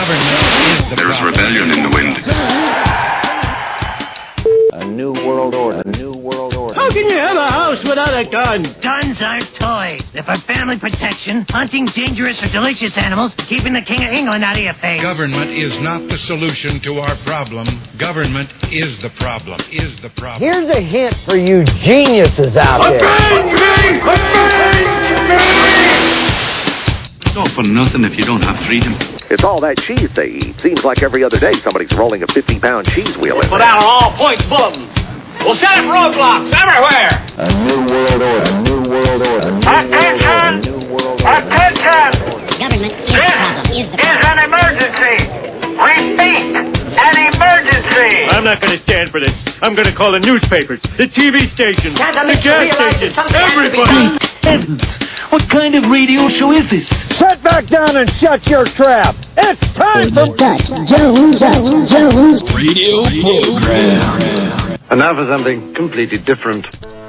There is rebellion in the wind. A new world order. A new world order. How can you have a house without a gun? Guns aren't toys. They're for family protection, hunting dangerous or delicious animals, keeping the King of England out of your face. Government is not the solution to our problem. Government is the problem. Here's a hint for you geniuses out there. It's all for nothing if you don't have freedom. It's all that cheese they eat. Seems like every other day somebody's rolling a 50-pound cheese wheel in Put there. out an all-points bulletin. We'll set up roadblocks everywhere. A new world order. A new world order. Attention! Attention! Government is the problem. This is an emergency. Repeat, an emergency. I'm not going to stand for this. I'm going to call the newspapers, the TV stations, the gas stations, everybody. Heavens! What kind of radio show is this? Sit back down and shut your trap. It's time for Dutch Jones. Radio program. And now for something completely different.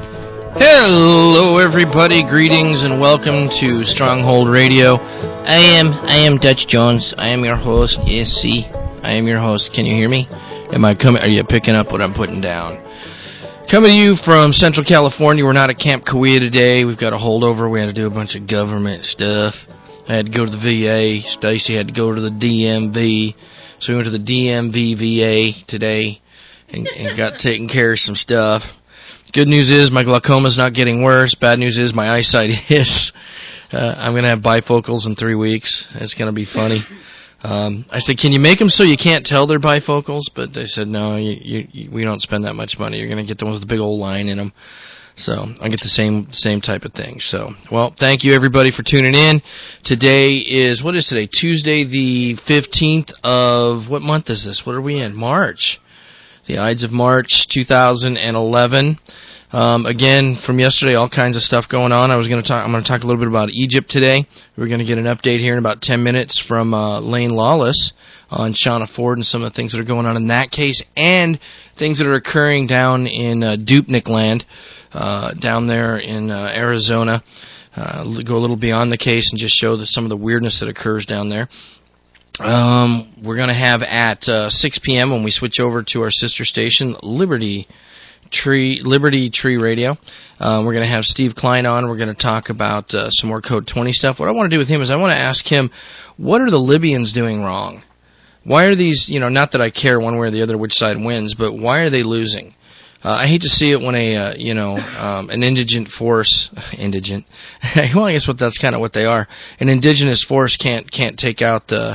Hello, everybody. Greetings and welcome to Stronghold Radio. I am Dutch Jones. I am your host. Yes, see, I am your host. Can you hear me? Am I coming? Are you picking up what I'm putting down? Coming to you from Central California. We're not at Camp Kauai today. We've got a holdover. We had to do a bunch of government stuff. I had to go to the VA. Stacy had to go to the DMV. So we went to the DMV VA today and got taken care of some stuff. Good news is my glaucoma's not getting worse. Bad news is my eyesight is. I'm going to have bifocals in 3 weeks. It's going to be funny. I said, can you make them so you can't tell they're bifocals? But they said, no, we don't spend that much money. You're going to get the ones with the big old line in them. So I'll get the same type of thing. So, well, thank you everybody for tuning in. Today is, what is today? Tuesday the 15th of, what month is this? What are we in? March. The Ides of March 2011. Again, from yesterday, all kinds of stuff going on. I'm going to talk a little bit about Egypt today. We're going to get an update here in about 10 minutes from Lane Lawless on Shauna Ford and some of the things that are going on in that case and things that are occurring down in Dupnik land, down there in Arizona. Go a little beyond the case and just show some of the weirdness that occurs down there. We're going to have at 6 p.m. when we switch over to our sister station, Liberty Tree Radio. We're going to have Steve Klein on. We're going to talk about some more Code 20 stuff. What I want to do with him is I want to ask him, what are the Libyans doing wrong? Why are these, not that I care one way or the other which side wins, but why are they losing? I hate to see it when an indigent force, well, I guess that's kind of what they are. An indigenous force can't take out the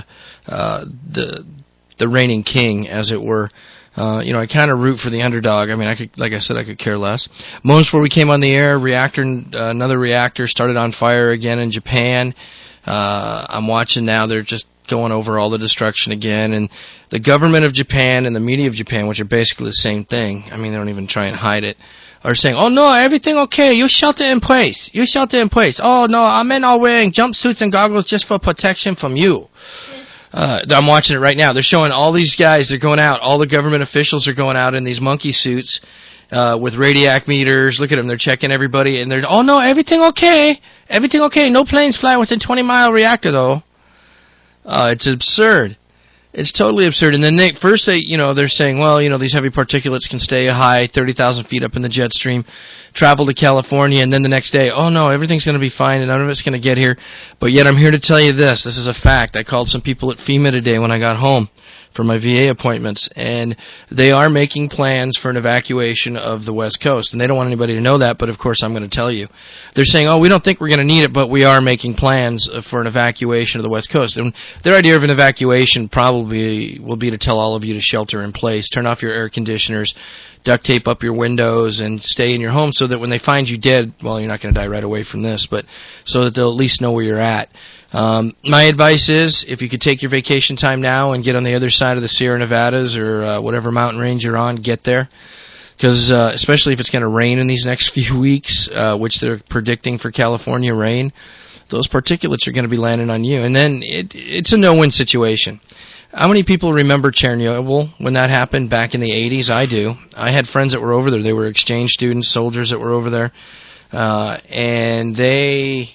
reigning king, as it were. I kind of root for the underdog. I mean, I could care less. Moments before we came on the air, another reactor started on fire again in Japan. I'm watching now. They're just going over all the destruction again. And the government of Japan and the media of Japan, which are basically the same thing, I mean, they don't even try and hide it, are saying, oh, no, everything okay. You shelter in place. Oh, no, our men are wearing jumpsuits and goggles just for protection from you. I'm watching it right now. They're showing all these guys. They're going out. All the government officials are going out in these monkey suits with radiac meters. Look at them. They're checking everybody. And they're, oh, no, everything okay. Everything okay. No planes fly within 20-mile reactor, though. It's absurd. It's totally absurd. And then they're saying, well, these heavy particulates can stay high, 30,000 feet up in the jet stream, travel to California, and then the next day, oh no, everything's going to be fine and none of it's going to get here. But yet I'm here to tell you this. This is a fact. I called some people at FEMA today when I got home for my VA appointments, and they are making plans for an evacuation of the West Coast. And they don't want anybody to know that, but of course I'm going to tell you. They're saying, oh, we don't think we're going to need it, but we are making plans for an evacuation of the West Coast. And their idea of an evacuation probably will be to tell all of you to shelter in place, turn off your air conditioners, duct tape up your windows, and stay in your home so that when they find you dead, well, you're not going to die right away from this, but so that they'll at least know where you're at. My advice is, if you could take your vacation time now and get on the other side of the Sierra Nevadas or whatever mountain range you're on, get there. Because especially if it's going to rain in these next few weeks, which they're predicting for California rain, those particulates are going to be landing on you. And then it's a no-win situation. How many people remember Chernobyl when that happened back in the 80s? I do. I had friends that were over there. They were exchange students, soldiers that were over there. And they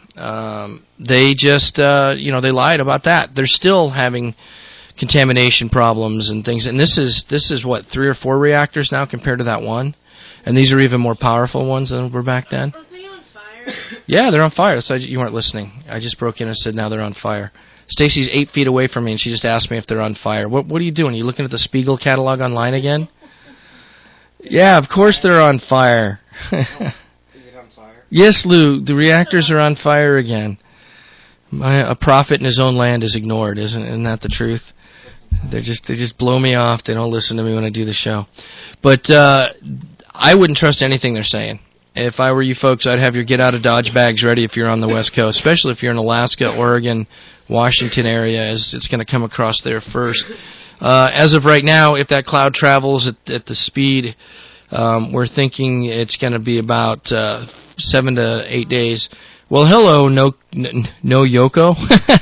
They just, they lied about that. They're still having contamination problems and things. And this is what, 3 or 4 reactors now compared to that one? And these are even more powerful ones than were back then? Are they on fire? Yeah, they're on fire. So you weren't listening. I just broke in and said now they're on fire. Stacy's 8 feet away from me, and she just asked me if they're on fire. What are you doing? Are you looking at the Spiegel catalog online again? Yeah, of course they're on fire. Is it on fire? Yes, Lou, the reactors are on fire again. A prophet in his own land is ignored, isn't that the truth? They just blow me off. They don't listen to me when I do the show. But I wouldn't trust anything they're saying. If I were you folks, I'd have your get out of Dodge bags ready if you're on the West Coast, especially if you're in Alaska, Oregon, Washington area, as it's going to come across there first. As of right now, if that cloud travels at the speed, we're thinking it's going to be about 7 to 8 days. Well, hello, no Yoko.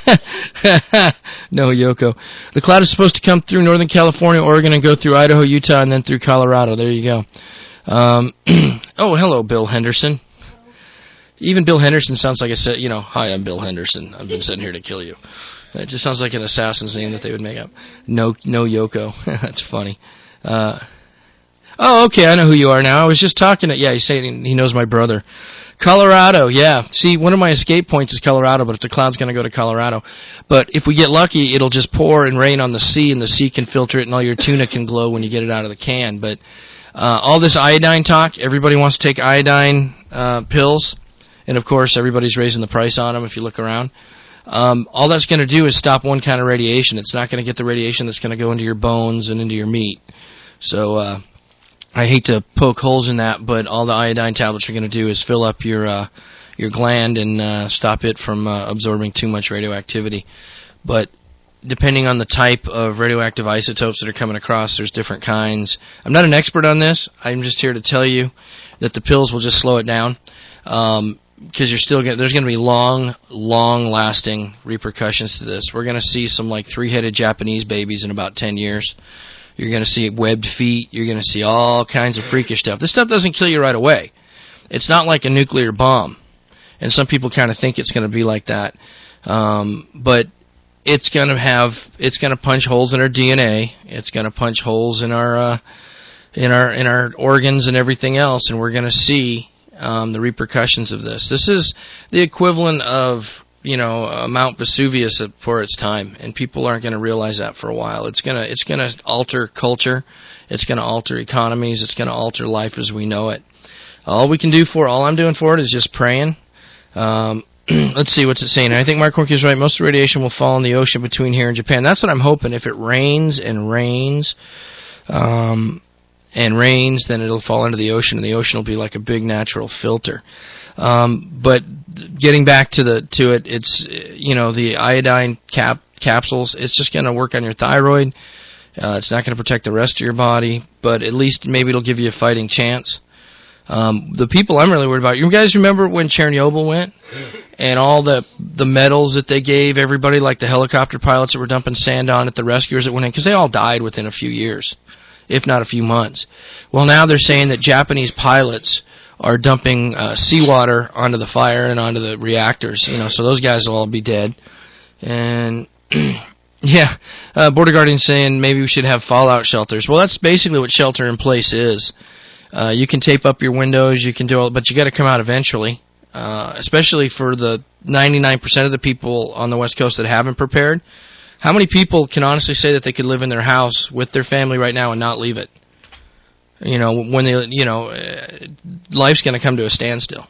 No Yoko. The cloud is supposed to come through Northern California, Oregon, and go through Idaho, Utah, and then through Colorado. There you go. Oh, hello, Bill Henderson. Even Bill Henderson sounds like hi, I'm Bill Henderson. I've been sent here to kill you. It just sounds like an assassin's name that they would make up. No Yoko. That's funny. Oh, okay, I know who you are now. I was just talking he's saying he knows my brother. Colorado, yeah. See, one of my escape points is Colorado, but if the cloud's going to go to Colorado. But if we get lucky, it'll just pour and rain on the sea, and the sea can filter it, and all your tuna can glow when you get it out of the can. But all this iodine talk, everybody wants to take iodine pills. And, of course, everybody's raising the price on them if you look around. All that's going to do is stop one kind of radiation. It's not going to get the radiation that's going to go into your bones and into your meat. So I hate to poke holes in that, but all the iodine tablets are going to do is fill up your gland and stop it from absorbing too much radioactivity. But depending on the type of radioactive isotopes that are coming across, there's different kinds. I'm not an expert on this. I'm just here to tell you that the pills will just slow it down. Because there's going to be long-lasting repercussions to this. We're going to see some like 3-headed Japanese babies in about 10 years. You're going to see webbed feet. You're going to see all kinds of freakish stuff. This stuff doesn't kill you right away. It's not like a nuclear bomb. And some people kind of think it's going to be like that. But it's going to punch holes in our DNA. It's going to punch holes in our organs and everything else. And we're going to see the repercussions of this. This is the equivalent of, Mount Vesuvius for its time, and people aren't going to realize that for a while. It's gonna alter culture. It's going to alter economies. It's going to alter life as we know it. All I'm doing for it is just praying. Let's see what's it saying. I think Mark Corky is right. Most of the radiation will fall in the ocean between here and Japan. That's what I'm hoping. If it rains and rains, then it'll fall into the ocean, and the ocean will be like a big natural filter. But getting back to it, it's the iodine capsules. It's just going to work on your thyroid. It's not going to protect the rest of your body, but at least maybe it'll give you a fighting chance. The people I'm really worried about. You guys remember when Chernobyl went, and all the medals that they gave everybody, like the helicopter pilots that were dumping sand on it, the rescuers that went in, because they all died within a few years, if not a few months. Well, now they're saying that Japanese pilots are dumping seawater onto the fire and onto the reactors, so those guys will all be dead. And yeah, Border Guardian saying maybe we should have fallout shelters. Well, that's basically what shelter in place is. You can tape up your windows, you can do all, but you got to come out eventually. Especially for the 99% of the people on the West Coast that haven't prepared. How many people can honestly say that they could live in their house with their family right now and not leave it? When life's going to come to a standstill.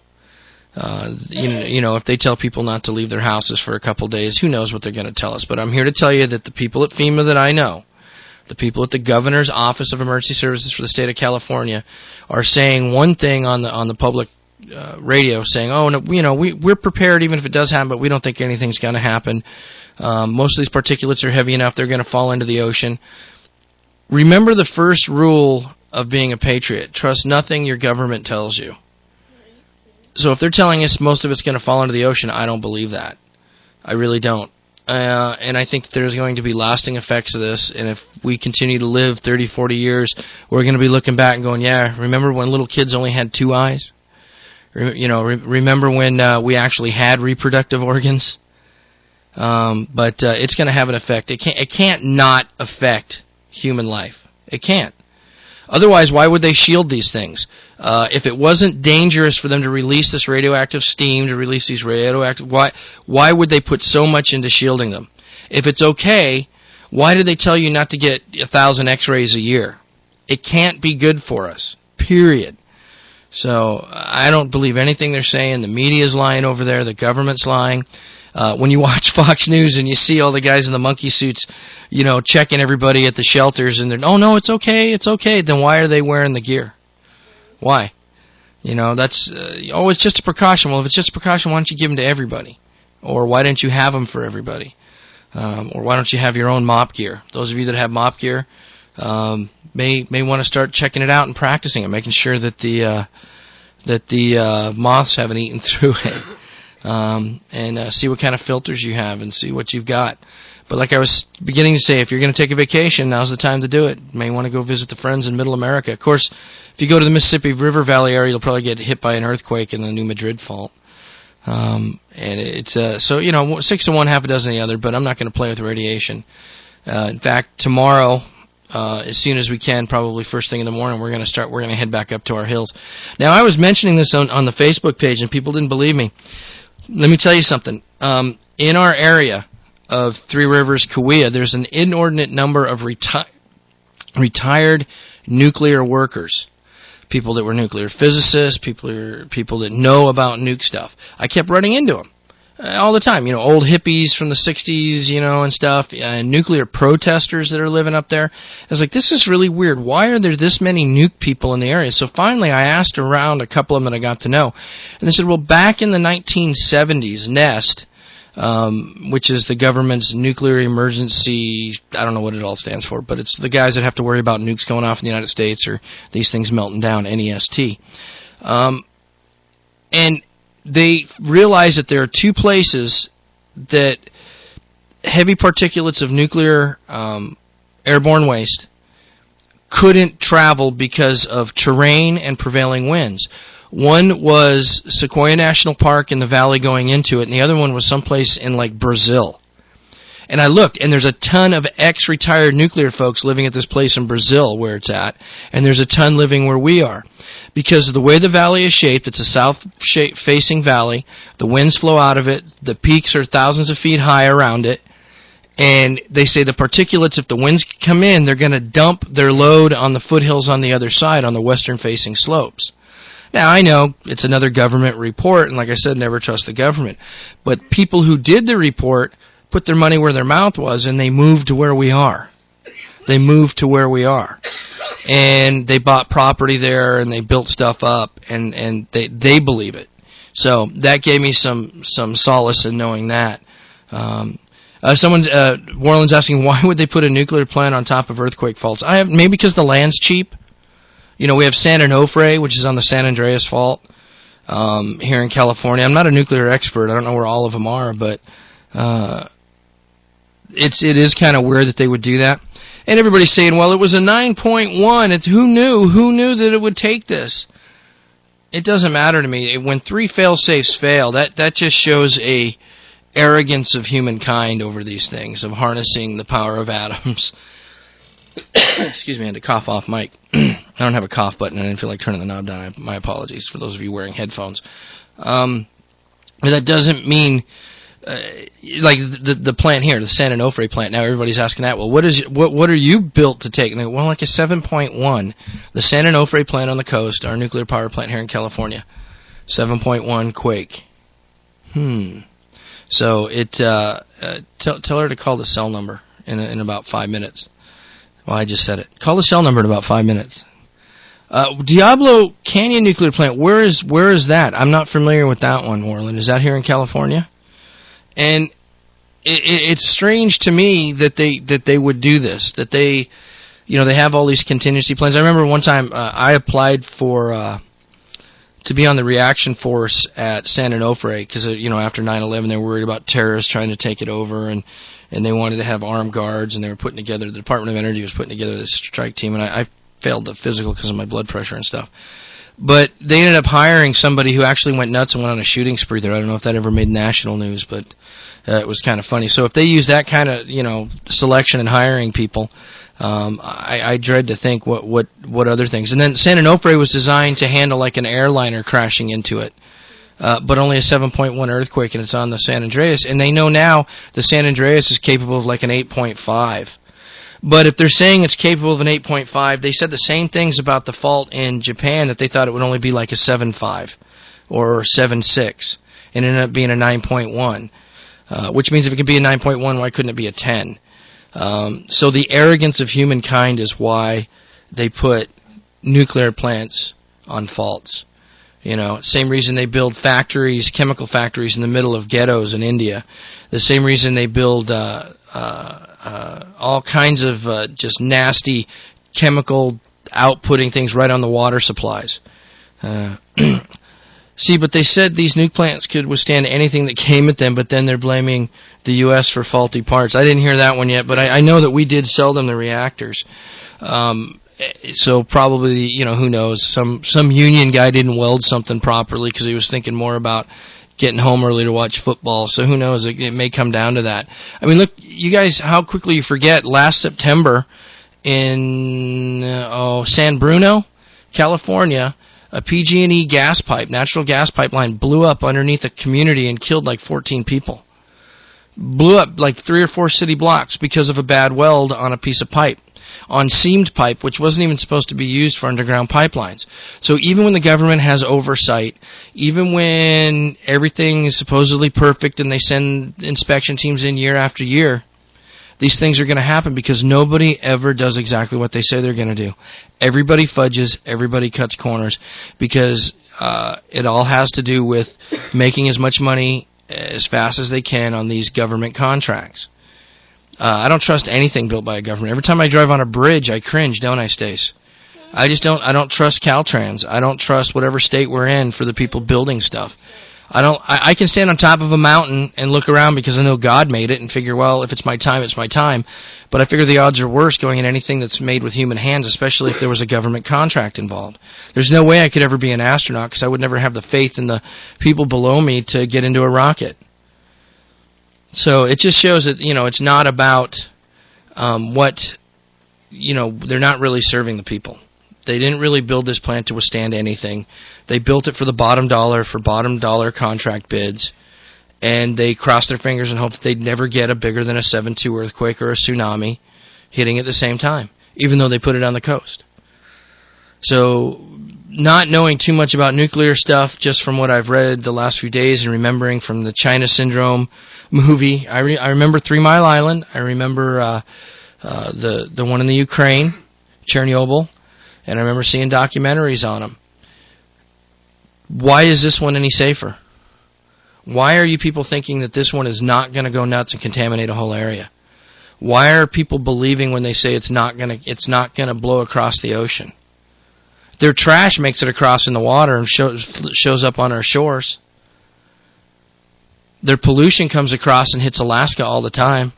If they tell people not to leave their houses for a couple days, who knows what they're going to tell us. But I'm here to tell you that the people at FEMA that I know, the people at the Governor's Office of Emergency Services for the state of California, are saying one thing on the public radio, saying, "Oh, no, we're prepared even if it does happen, but we don't think anything's going to happen. Most of these particulates are heavy enough; they're going to fall into the ocean." Remember the first rule of being a patriot: trust nothing your government tells you. So if they're telling us most of it's going to fall into the ocean, I don't believe that. I really don't. And I think there's going to be lasting effects of this, and if we continue to live 30, 40 years, we're going to be looking back and going, yeah, remember when little kids only had 2 eyes? Remember when we actually had reproductive organs? But it's going to have an effect. It can't not affect human life. It can't. Otherwise, why would they shield these things? If it wasn't dangerous for them to release this radioactive steam, to release these radioactive, why would they put so much into shielding them? If it's okay, why do they tell you not to get 1,000 X-rays a year? It can't be good for us. Period. So I don't believe anything they're saying. The media's lying over there. The government's lying. When you watch Fox News and you see all the guys in the monkey suits, checking everybody at the shelters, and they're, oh no, it's okay, then why are they wearing the gear? Why? That's, it's just a precaution. Well, if it's just a precaution, why don't you give them to everybody? Or why didn't you have them for everybody? Or why don't you have your own mop gear? Those of you that have mop gear, may want to start checking it out and practicing it, making sure that the moths haven't eaten through it. And see what kind of filters you have and see what you've got. But like I was beginning to say, if you're going to take a vacation, now's the time to do it. You may want to go visit the friends in Middle America. Of course, if you go to the Mississippi River Valley area, you'll probably get hit by an earthquake in the New Madrid fault. And it's, 6 to 1, half a dozen the other, but I'm not going to play with radiation. In fact, tomorrow, as soon as we can, probably first thing in the morning, we're going to head back up to our hills. Now, I was mentioning this on the Facebook page, and people didn't believe me. Let me tell you something. In our area of Three Rivers, Kauai, there's an inordinate number of retired nuclear workers, people that were nuclear physicists, people that know about nuke stuff. I kept running into them all the time. Old hippies from the 60s, and stuff, and nuclear protesters that are living up there. I was like, this is really weird. Why are there this many nuke people in the area? So finally I asked around a couple of them that I got to know, and they said, well, back in the 1970s, NEST, which is the government's nuclear emergency, I don't know what it all stands for, but it's the guys that have to worry about nukes going off in the United States or these things melting down, NEST. And they realized that there are two places that heavy particulates of nuclear airborne waste couldn't travel because of terrain and prevailing winds. One was Sequoia National Park in the valley going into it, and the other one was someplace in Brazil. And I looked, and there's a ton of ex-retired nuclear folks living at this place in Brazil where it's at, and there's a ton living where we are. Because of the way the valley is shaped, it's a south-facing valley, the winds flow out of it, the peaks are thousands of feet high around it, and they say the particulates, if the winds come in, they're going to dump their load on the foothills on the other side, on the western-facing slopes. Now, I know it's another government report, and like I said, never trust the government. But people who did the report put their money where their mouth was, and they moved to where we are. And they bought property there, and they built stuff up, and they believe it. So that gave me some solace in knowing that. Warren's asking, why would they put a nuclear plant on top of earthquake faults? Maybe because the land's cheap. We have San Onofre, which is on the San Andreas Fault here in California. I'm not a nuclear expert. I don't know where all of them are, but it is kind of weird that they would do that. And everybody's saying, well, it was a 9.1. Who knew that it would take this? It doesn't matter to me. When 3 fail-safes fail, that just shows a arrogance of humankind over these things, of harnessing the power of atoms. Excuse me, I had to cough off mic. I don't have a cough button. I didn't feel like turning the knob down. My apologies for those of you wearing headphones. But that doesn't mean, the plant here, the San Onofre plant. Now everybody's asking that. Well, what are you built to take? And they go, well, like a 7.1. The San Onofre plant on the coast, our nuclear power plant here in California, 7.1 quake. So tell her to call the cell number in about 5 minutes. Well, I just said it. Call the cell number in about 5 minutes. Diablo Canyon nuclear plant. Where is that? I'm not familiar with that one, Warland. Is that here in California? And it's strange to me that they would do this. That they have all these contingency plans. I remember one time I applied for to be on the reaction force at San Onofre because after 9/11 they were worried about terrorists trying to take it over and they wanted to have armed guards, and they were putting together, the Department of Energy was putting together this strike team, and I failed the physical because of my blood pressure and stuff. But they ended up hiring somebody who actually went nuts and went on a shooting spree there. I don't know if that ever made national news, but it was kind of funny. So if they use that kind of, selection and hiring people, I dread to think what other things. And then San Onofre was designed to handle like an airliner crashing into it. But only a 7.1 earthquake, and it's on the San Andreas. And they know now the San Andreas is capable of like an 8.5. But if they're saying it's capable of an 8.5, they said the same things about the fault in Japan, that they thought it would only be like a 7.5 or 7.6, and it ended up being a 9.1, which means if it could be a 9.1, why couldn't it be a 10? So the arrogance of humankind is why they put nuclear plants on faults. Same reason they build factories, chemical factories in the middle of ghettos in India. The same reason they build all kinds of just nasty chemical outputting things right on the water supplies. See, but they said these nuke plants could withstand anything that came at them, but then they're blaming the U.S. for faulty parts. I didn't hear that one yet, but I know that we did sell them the reactors. So probably, who knows, some union guy didn't weld something properly because he was thinking more about getting home early to watch football. So who knows, it may come down to that. I mean, look, you guys, how quickly you forget, last September in San Bruno, California, a PG&E gas pipe, natural gas pipeline, blew up underneath a community and killed like 14 people. Blew up like 3 or 4 city blocks because of a bad weld on a piece of pipe, on seamed pipe, which wasn't even supposed to be used for underground pipelines. So even when the government has oversight, even when everything is supposedly perfect and they send inspection teams in year after year, these things are going to happen because nobody ever does exactly what they say they're going to do. Everybody fudges, everybody cuts corners, because it all has to do with making as much money as fast as they can on these government contracts. I don't trust anything built by a government. Every time I drive on a bridge, I cringe, don't I, Stace? I don't trust Caltrans. I don't trust whatever state we're in for the people building stuff. I can stand on top of a mountain and look around because I know God made it and figure, well, if it's my time, it's my time. But I figure the odds are worse going in anything that's made with human hands, especially if there was a government contract involved. There's no way I could ever be an astronaut because I would never have the faith in the people below me to get into a rocket. So it just shows that, it's not about they're not really serving the people. They didn't really build this plant to withstand anything. They built it for the bottom dollar, for bottom dollar contract bids, and they crossed their fingers and hoped that they'd never get a bigger than a 7.2 earthquake or a tsunami hitting at the same time, even though they put it on the coast. So not knowing too much about nuclear stuff, just from what I've read the last few days and remembering from the China Syndrome movie, I remember 3 Mile Island. I remember the one in the Ukraine, Chernobyl, and I remember seeing documentaries on them. Why is this one any safer? Why are you people thinking that this one is not going to go nuts and contaminate a whole area? Why are people believing when they say it's not going to blow across the ocean? Their trash makes it across in the water and shows up on our shores. Their pollution comes across and hits Alaska all the time.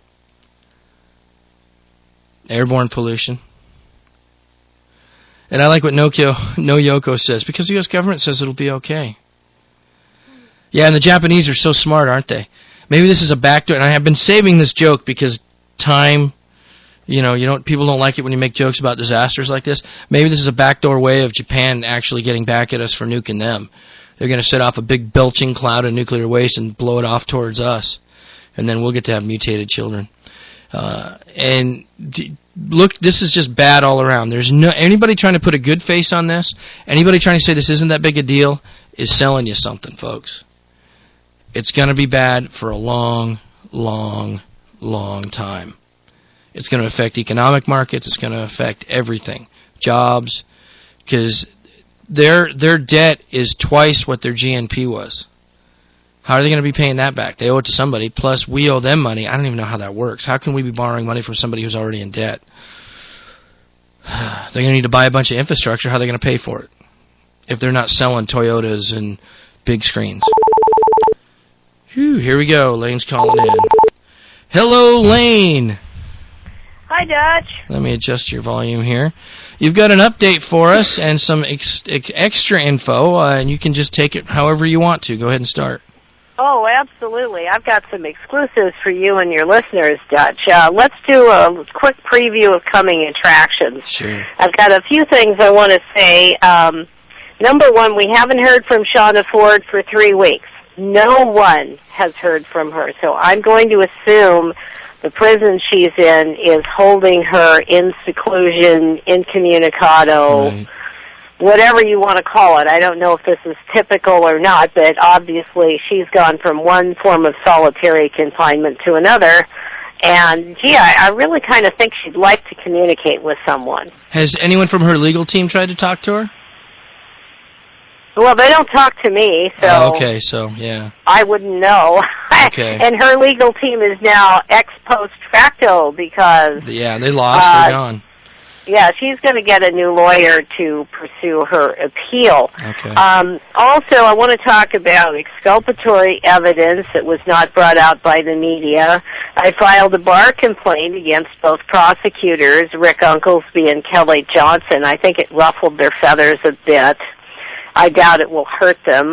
Airborne pollution. And I like what No Yoko says, because the U.S. government says it'll be okay. Yeah, and the Japanese are so smart, aren't they? Maybe this is a backdoor, and I have been saving this joke because time, people don't like it when you make jokes about disasters like this. Maybe this is a backdoor way of Japan actually getting back at us for nuking them. They're going to set off a big belching cloud of nuclear waste and blow it off towards us, and then we'll get to have mutated children. Look, this is just bad all around. There's anybody trying to put a good face on this, anybody trying to say this isn't that big a deal, is selling you something, folks. It's going to be bad for a long, long, long time. It's going to affect economic markets. It's going to affect everything. Jobs, because their debt is twice what their GNP was. How are they going to be paying that back? They owe it to somebody, plus we owe them money. I don't even know how that works. How can we be borrowing money from somebody who's already in debt? They're going to need to buy a bunch of infrastructure. How are they going to pay for it if they're not selling Toyotas and big screens? Whew, here we go. Lane's calling in. Hello, Lane. Hi, Dutch. Let me adjust your volume here. You've got an update for us and some extra info, and you can just take it however you want to. Go ahead and start. Oh, absolutely. I've got some exclusives for you and your listeners, Dutch. Let's do a quick preview of coming attractions. Sure. I've got a few things I want to say. Number one, we haven't heard from Shauna Ford for 3 weeks. No one has heard from her, so I'm going to assume the prison she's in is holding her in seclusion, incommunicado, right. Whatever you want to call it. I don't know if this is typical or not, but obviously she's gone from one form of solitary confinement to another. And, gee, I really kind of think she'd like to communicate with someone. Has anyone from her legal team tried to talk to her? Well, they don't talk to me, so... Oh, okay, so, yeah. I wouldn't know. Okay. And her legal team is now ex post facto because... Yeah, they lost. They're gone. Yeah, she's going to get a new lawyer to pursue her appeal. Okay. Also, I want to talk about exculpatory evidence that was not brought out by the media. I filed a bar complaint against both prosecutors, Rick Unklesby and Kelly Johnson. I think it ruffled their feathers a bit. I doubt it will hurt them.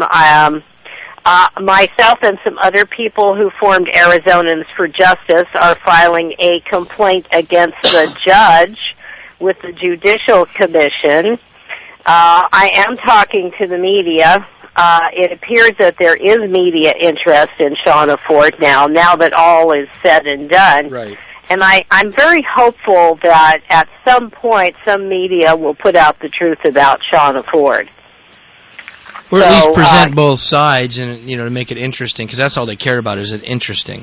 Myself and some other people who formed Arizonans for Justice are filing a complaint against the judge with the Judicial Commission. I am talking to the media. It appears that there is media interest in Shauna Ford now that all is said and done. Right. And I'm very hopeful that at some point some media will put out the truth about Shauna Ford. Or at least present both sides and, to make it interesting, because that's all they care about, is it interesting.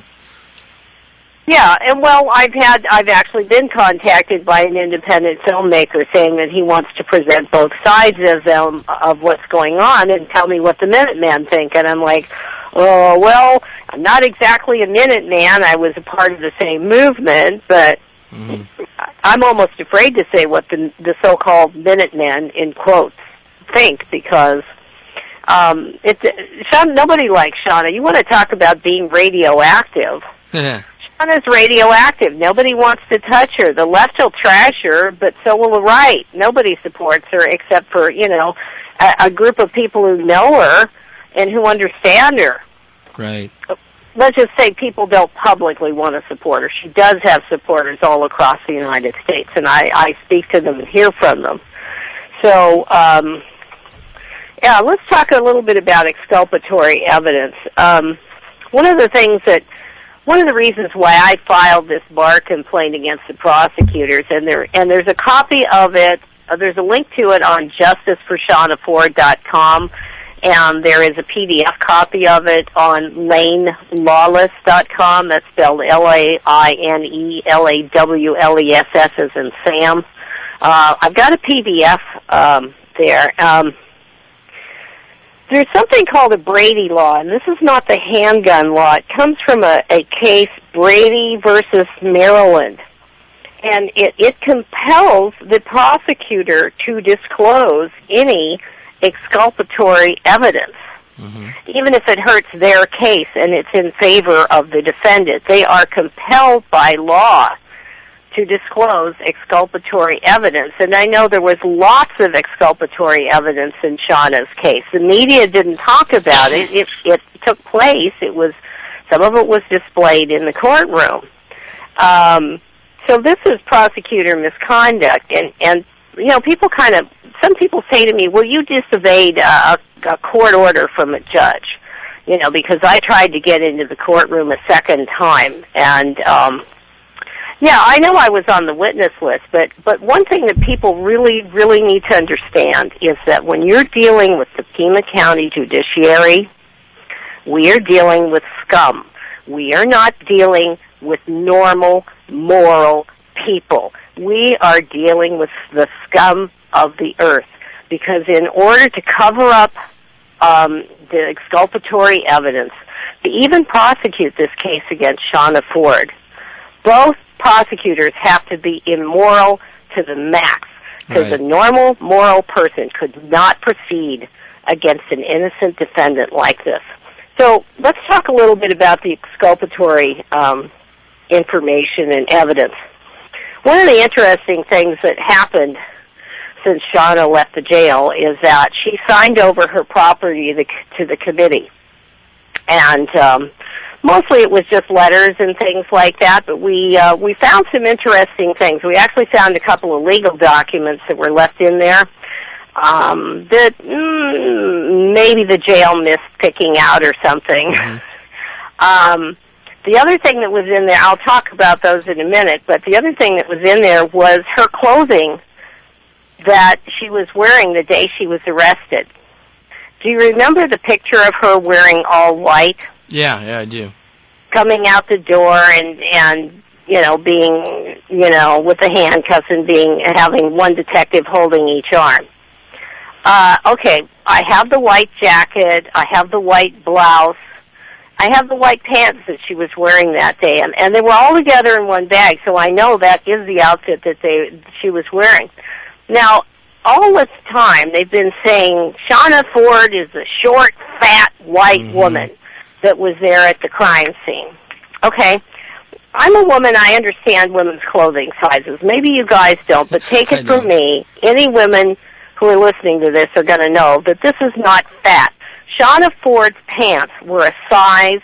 Yeah, and well, I've actually been contacted by an independent filmmaker saying that he wants to present both sides of what's going on and tell me what the Minutemen think. And I'm like, oh, well, I'm not exactly a Minuteman. I was a part of the same movement, but I'm almost afraid to say what the so-called Minutemen, in quotes, think, because nobody likes Shauna. You want to talk about being radioactive. Shauna's radioactive. Nobody wants to touch her. The left will trash her, but so will the right. Nobody supports her except for, a group of people who know her and who understand her. Right. Let's just say people don't publicly want to support her. She does have supporters all across the United States, and I speak to them and hear from them. So, yeah, let's talk a little bit about exculpatory evidence. One of the reasons why I filed this bar complaint against the prosecutors, and there's a copy of it, there's a link to it on justiceforshaunaford.com, and there is a PDF copy of it on lanelawless.com. That's spelled LAINELAWLESS as in Sam. I've got a PDF there. There's something called a Brady law, and this is not the handgun law. It comes from a case, Brady versus Maryland. And it compels the prosecutor to disclose any exculpatory evidence, even if it hurts their case and it's in favor of the defendant. They are compelled by law to disclose exculpatory evidence. And I know there was lots of exculpatory evidence in Shauna's case. The media didn't talk about it. It took place. Some of it was displayed in the courtroom. So this is prosecutor misconduct. And some people say to me, well, you disobeyed a court order from a judge, because I tried to get into the courtroom a second time. And, yeah, I know I was on the witness list, but one thing that people really, really need to understand is that when you're dealing with the Pima County Judiciary, we are dealing with scum. We are not dealing with normal, moral people. We are dealing with the scum of the earth, because in order to cover up the exculpatory evidence, to even prosecute this case against Shauna Ford, both prosecutors have to be immoral to the max, because a normal, moral person could not proceed against an innocent defendant like this. So let's talk a little bit about the exculpatory information and evidence. One of the interesting things that happened since Shauna left the jail is that she signed over her property to the committee. And mostly it was just letters and things like that, but we found some interesting things. We actually found a couple of legal documents that were left in there that maybe the jail missed picking out or something. Mm-hmm. The other thing that was in there, I'll talk about those in a minute, but the other thing that was in there was her clothing that she was wearing the day she was arrested. Do you remember the picture of her wearing all white? Yeah, I do. Coming out the door and being, with the handcuffs and having one detective holding each arm. Okay, I have the white jacket, I have the white blouse, I have the white pants that she was wearing that day, and they were all together in one bag, so I know that is the outfit that she was wearing. Now, all this time, they've been saying Shauna Ford is a short, fat, white woman that was there at the crime scene. Okay, I'm a woman, I understand women's clothing sizes. Maybe you guys don't, but take it from me, any women who are listening to this are going to know that this is not fat. Shauna Ford's pants were a size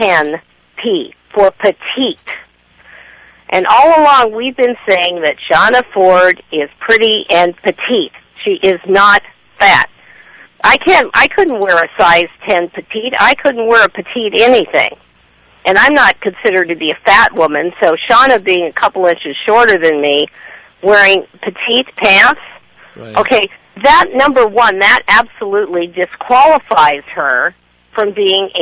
10P for petite. And all along we've been saying that Shauna Ford is pretty and petite. She is not fat. I couldn't wear a size 10 petite. I couldn't wear a petite anything. And I'm not considered to be a fat woman, so Shauna being a couple inches shorter than me, wearing petite pants, right. Okay, that, number one, that absolutely disqualifies her from being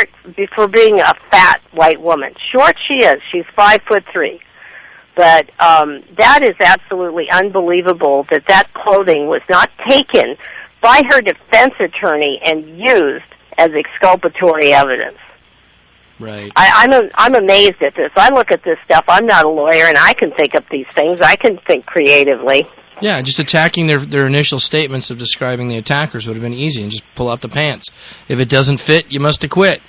a fat white woman. Short she is. She's 5'3". But that is absolutely unbelievable that clothing was not taken by her defense attorney and used as exculpatory evidence. Right. I'm amazed at this. I look at this stuff. I'm not a lawyer, and I can think up these things. I can think creatively. Yeah, just attacking their initial statements of describing the attackers would have been easy, and just pull out the pants. If it doesn't fit, you must have quit.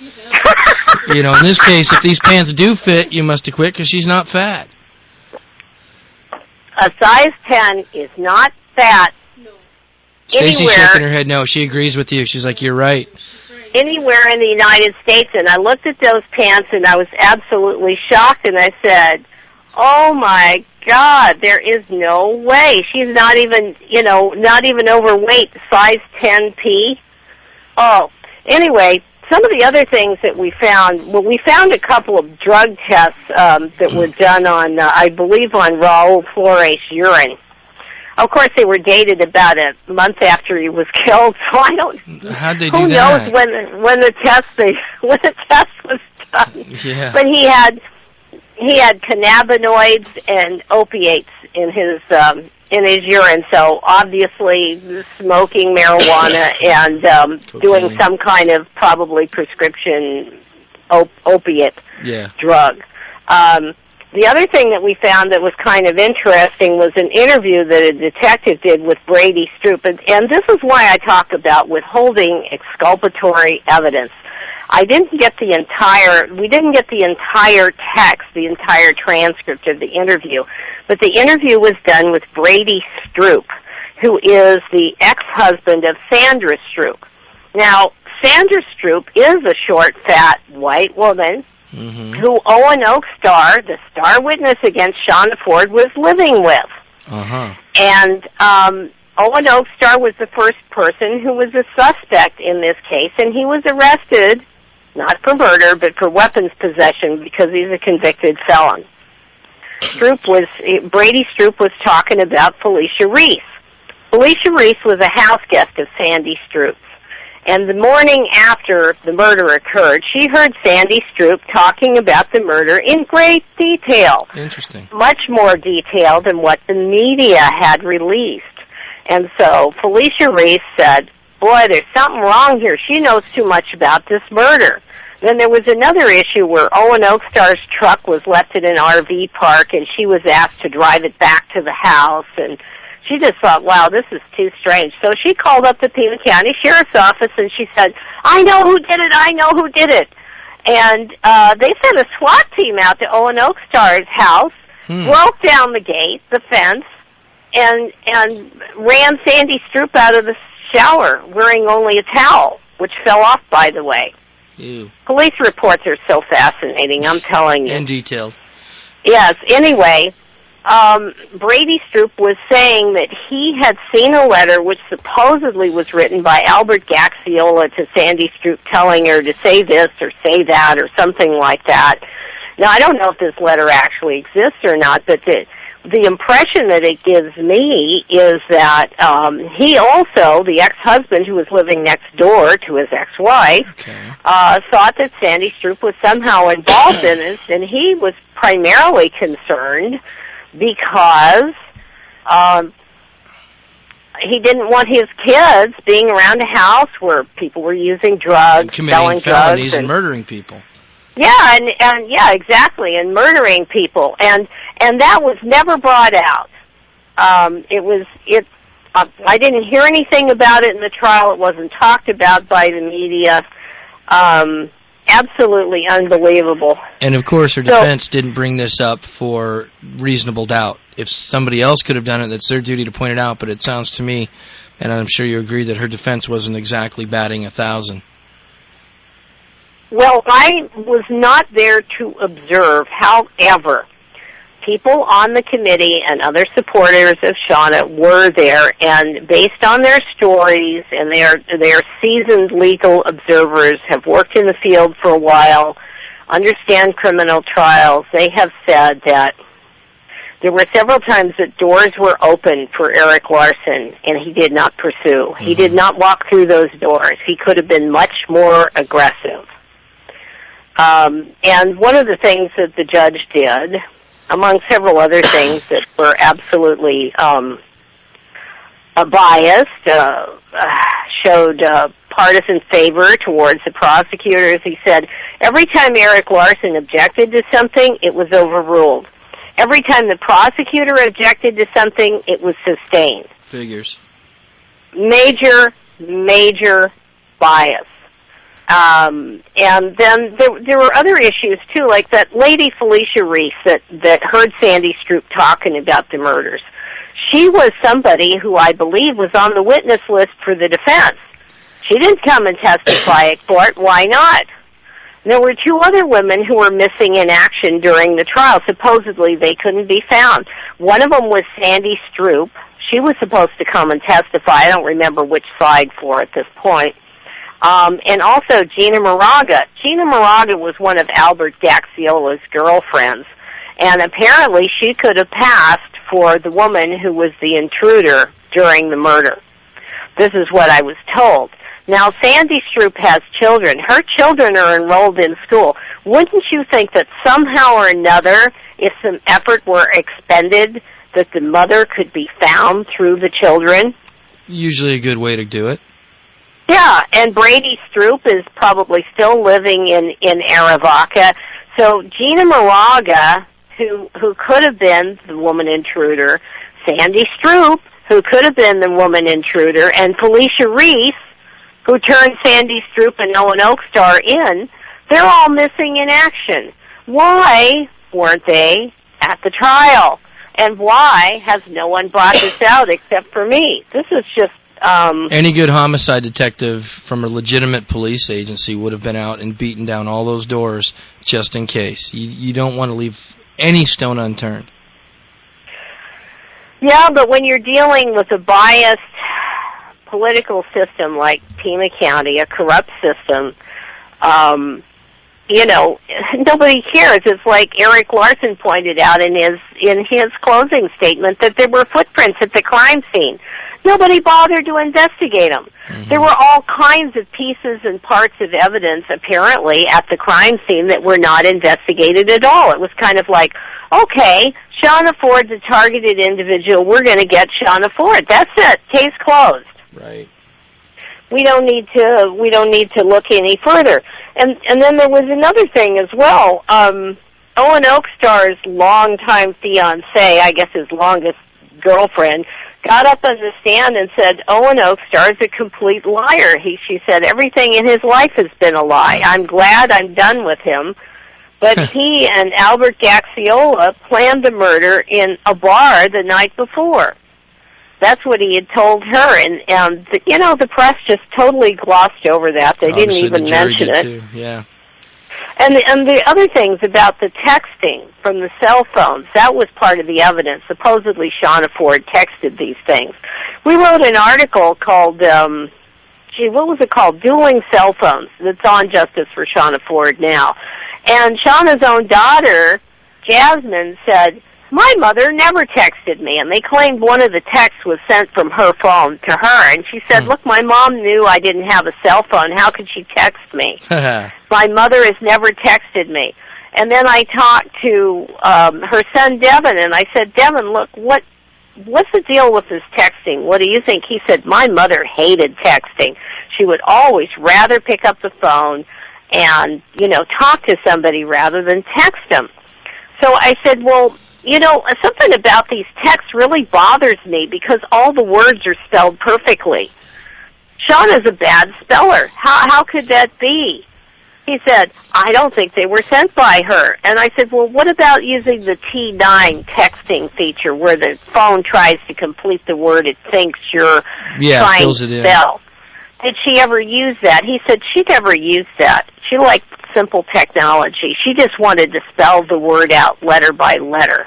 In this case, if these pants do fit, you must have quit because she's not fat. A size 10 is not fat. No. Stacy's shaking her head no. She agrees with you. She's like, you're right. Anywhere in the United States, and I looked at those pants, and I was absolutely shocked, and I said, oh, my God, there is no way. She's not even overweight, size 10P. Oh, anyway, some of the other things that we found, we found a couple of drug tests that were done on, I believe, on Raul Flores' urine. Of course, they were dated about a month after he was killed, so I don't. How'd they do who that? Who knows when the test was done? Yeah. But he had cannabinoids and opiates in his urine, so obviously smoking marijuana and doing some kind of probably prescription opiate drug. The other thing that we found that was kind of interesting was an interview that a detective did with Brady Stroop, and this is why I talk about withholding exculpatory evidence. We didn't get the entire text, the entire transcript of the interview, but the interview was done with Brady Stroop, who is the ex-husband of Sandra Stroop. Now, Sandra Stroop is a short, fat, white woman who Owen Oakstar, the star witness against Shauna Ford, was living with. And Owen Oakstar was the first person who was a suspect in this case, and he was arrested, not for murder, but for weapons possession because he's a convicted felon. Brady Stroop was talking about Felicia Reese. Felicia Reese was a house guest of Sandy Stroop's. And the morning after the murder occurred, she heard Sandy Stroop talking about the murder in great detail. Interesting. Much more detail than what the media had released. And so Felicia Reese said, boy, there's something wrong here. She knows too much about this murder. Then there was another issue where Owen Oakstar's truck was left in an RV park, and she was asked to drive it back to the house, and she just thought, wow, this is too strange. So she called up the Pima County Sheriff's Office, and she said, I know who did it. And they sent a SWAT team out to Owen Oakstar's house, broke down the gate, the fence, and ran Sandy Stroop out of the shower wearing only a towel, which fell off, by the way. Ew. Police reports are so fascinating, I'm telling you. And detailed. Yes, anyway, Brady Stroop was saying that he had seen a letter which supposedly was written by Albert Gaxiola to Sandy Stroop telling her to say this or say that or something like that. Now, I don't know if this letter actually exists or not, but the impression that it gives me is that he also, the ex-husband who was living next door to his ex-wife, thought that Sandy Stroop was somehow involved in this, and he was primarily concerned because he didn't want his kids being around a house where people were using drugs, selling felonies drugs, and murdering people. Yeah, and yeah, exactly, and murdering people, and that was never brought out. I didn't hear anything about it in the trial. It wasn't talked about by the media. Absolutely unbelievable. And of course, her defense didn't bring this up for reasonable doubt. If somebody else could have done it, that's their duty to point it out. But it sounds to me, and I'm sure you agree, that her defense wasn't exactly batting 1,000. Well, I was not there to observe. However, people on the committee and other supporters of Shauna were there, and based on their stories, and they're seasoned legal observers, have worked in the field for a while, understand criminal trials, they have said that there were several times that doors were open for Eric Larson, and he did not pursue. He did not walk through those doors. He could have been much more aggressive. And one of the things that the judge did, among several other things that were absolutely biased, showed partisan favor towards the prosecutors. He said every time Eric Larson objected to something, it was overruled. Every time the prosecutor objected to something, it was sustained. Figures. Major bias. And then there were other issues, too, like that lady Felicia Reese that heard Sandy Stroop talking about the murders. She was somebody who I believe was on the witness list for the defense. She didn't come and testify at court. Why not? There were two other women who were missing in action during the trial. Supposedly they couldn't be found. One of them was Sandy Stroop. She was supposed to come and testify. I don't remember which side for at this point. And also Gina Moraga. Gina Moraga was one of Albert Gaxiola's girlfriends, and apparently she could have passed for the woman who was the intruder during the murder. This is what I was told. Now, Sandy Stroop has children. Her children are enrolled in school. Wouldn't you think that somehow or another, if some effort were expended, that the mother could be found through the children? Usually a good way to do it. Yeah, and Brady Stroop is probably still living in Arivaca. So Gina Moraga, who could have been the woman intruder, Sandy Stroop, who could have been the woman intruder, and Felicia Reese, who turned Sandy Stroop and Owen Oakstar in, they're all missing in action. Why weren't they at the trial? And why has no one brought this out except for me? This is just... Any good homicide detective from a legitimate police agency would have been out and beaten down all those doors just in case. You don't want to leave any stone unturned. Yeah, but when you're dealing with a biased political system like Pima County, a corrupt system, nobody cares. It's like Eric Larson pointed out in his closing statement that there were footprints at the crime scene. Nobody bothered to investigate them. Mm-hmm. There were all kinds of pieces and parts of evidence, apparently, at the crime scene that were not investigated at all. It was kind of like, okay, Shauna Ford's a targeted individual. We're going to get Shauna Ford. That's it. Case closed. Right. We don't need to look any further. And then there was another thing as well. Owen Oakstar's longtime fiancé, I guess his longest girlfriend, got up on the stand and said, Owen Oakstar is a complete liar. She said, everything in his life has been a lie. I'm glad I'm done with him. But he and Albert Gaxiola planned the murder in a bar the night before. That's what he had told her, and the press just totally glossed over that. They didn't even mention it. Too. Yeah. And the other things about the texting from the cell phones, that was part of the evidence. Supposedly Shauna Ford texted these things. We wrote an article called, what was it called? Dueling Cell Phones. That's on Justice for Shauna Ford now. And Shauna's own daughter, Jasmine, said, my mother never texted me, and they claimed one of the texts was sent from her phone to her, and she said, look, my mom knew I didn't have a cell phone. How could she text me? My mother has never texted me. And then I talked to her son, Devin, and I said, Devin, look, what's the deal with this texting? What do you think? He said, my mother hated texting. She would always rather pick up the phone and, talk to somebody rather than text them. So I said, well, something about these texts really bothers me because all the words are spelled perfectly. Shauna's a bad speller. How could that be? He said, I don't think they were sent by her. And I said, well, what about using the T9 texting feature where the phone tries to complete the word it thinks you're trying to spell? Did she ever use that? He said she never used that. She liked simple technology. She just wanted to spell the word out letter by letter.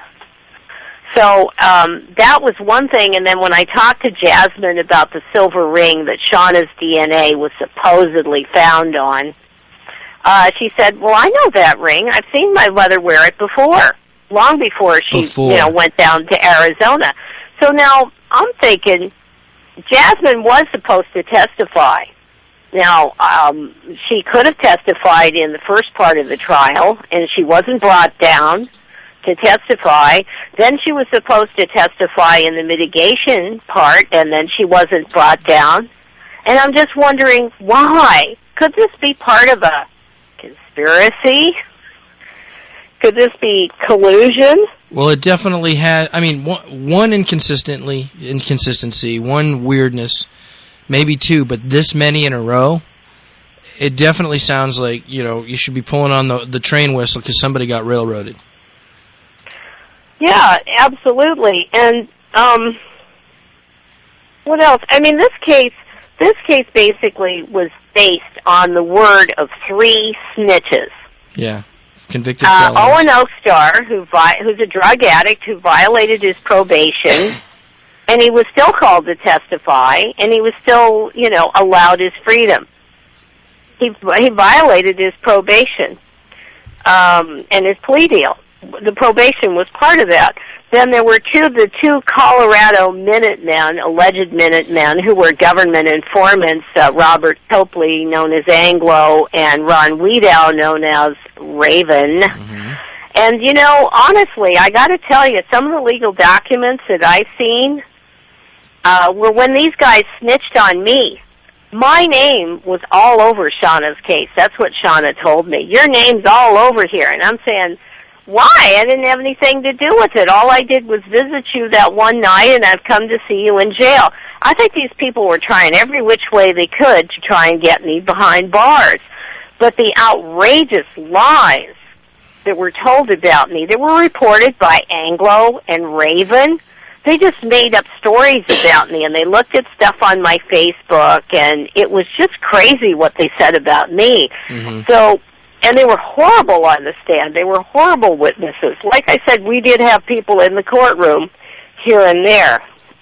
So that was one thing. And then when I talked to Jasmine about the silver ring that Shauna's DNA was supposedly found on, she said, well, I know that ring. I've seen my mother wear it before, long before she went down to Arizona. So now I'm thinking Jasmine was supposed to testify. Now, she could have testified in the first part of the trial, and she wasn't brought down to testify. Then she was supposed to testify in the mitigation part, and then she wasn't brought down. And I'm just wondering, why? Could this be part of a conspiracy? Could this be collusion? Well, it definitely had. I mean, one inconsistency, one weirdness, maybe two, but this many in a row, it definitely sounds like, you should be pulling on the train whistle because somebody got railroaded. Yeah, absolutely. And what else? I mean, this case basically was based on the word of three snitches. Yeah. Convicted felon. Owen Oakstar, who's a drug addict who violated his probation, and he was still called to testify, and he was still, allowed his freedom. He violated his probation and his plea deal. The probation was part of that. Then there were the two Colorado Minutemen, alleged Minutemen, who were government informants, Robert Copley, known as Anglo, and Ron Wiedow, known as Raven. Mm-hmm. And, honestly, I got to tell you, some of the legal documents that I've seen were when these guys snitched on me. My name was all over Shauna's case. That's what Shauna told me. Your name's all over here. And I'm saying, why? I didn't have anything to do with it. All I did was visit you that one night, and I've come to see you in jail. I think these people were trying every which way they could to try and get me behind bars. But the outrageous lies that were told about me, that were reported by Anglo and Raven, they just made up stories about me, and they looked at stuff on my Facebook, and it was just crazy what they said about me. Mm-hmm. So... And they were horrible on the stand. They were horrible witnesses. Like I said, we did have people in the courtroom here and there.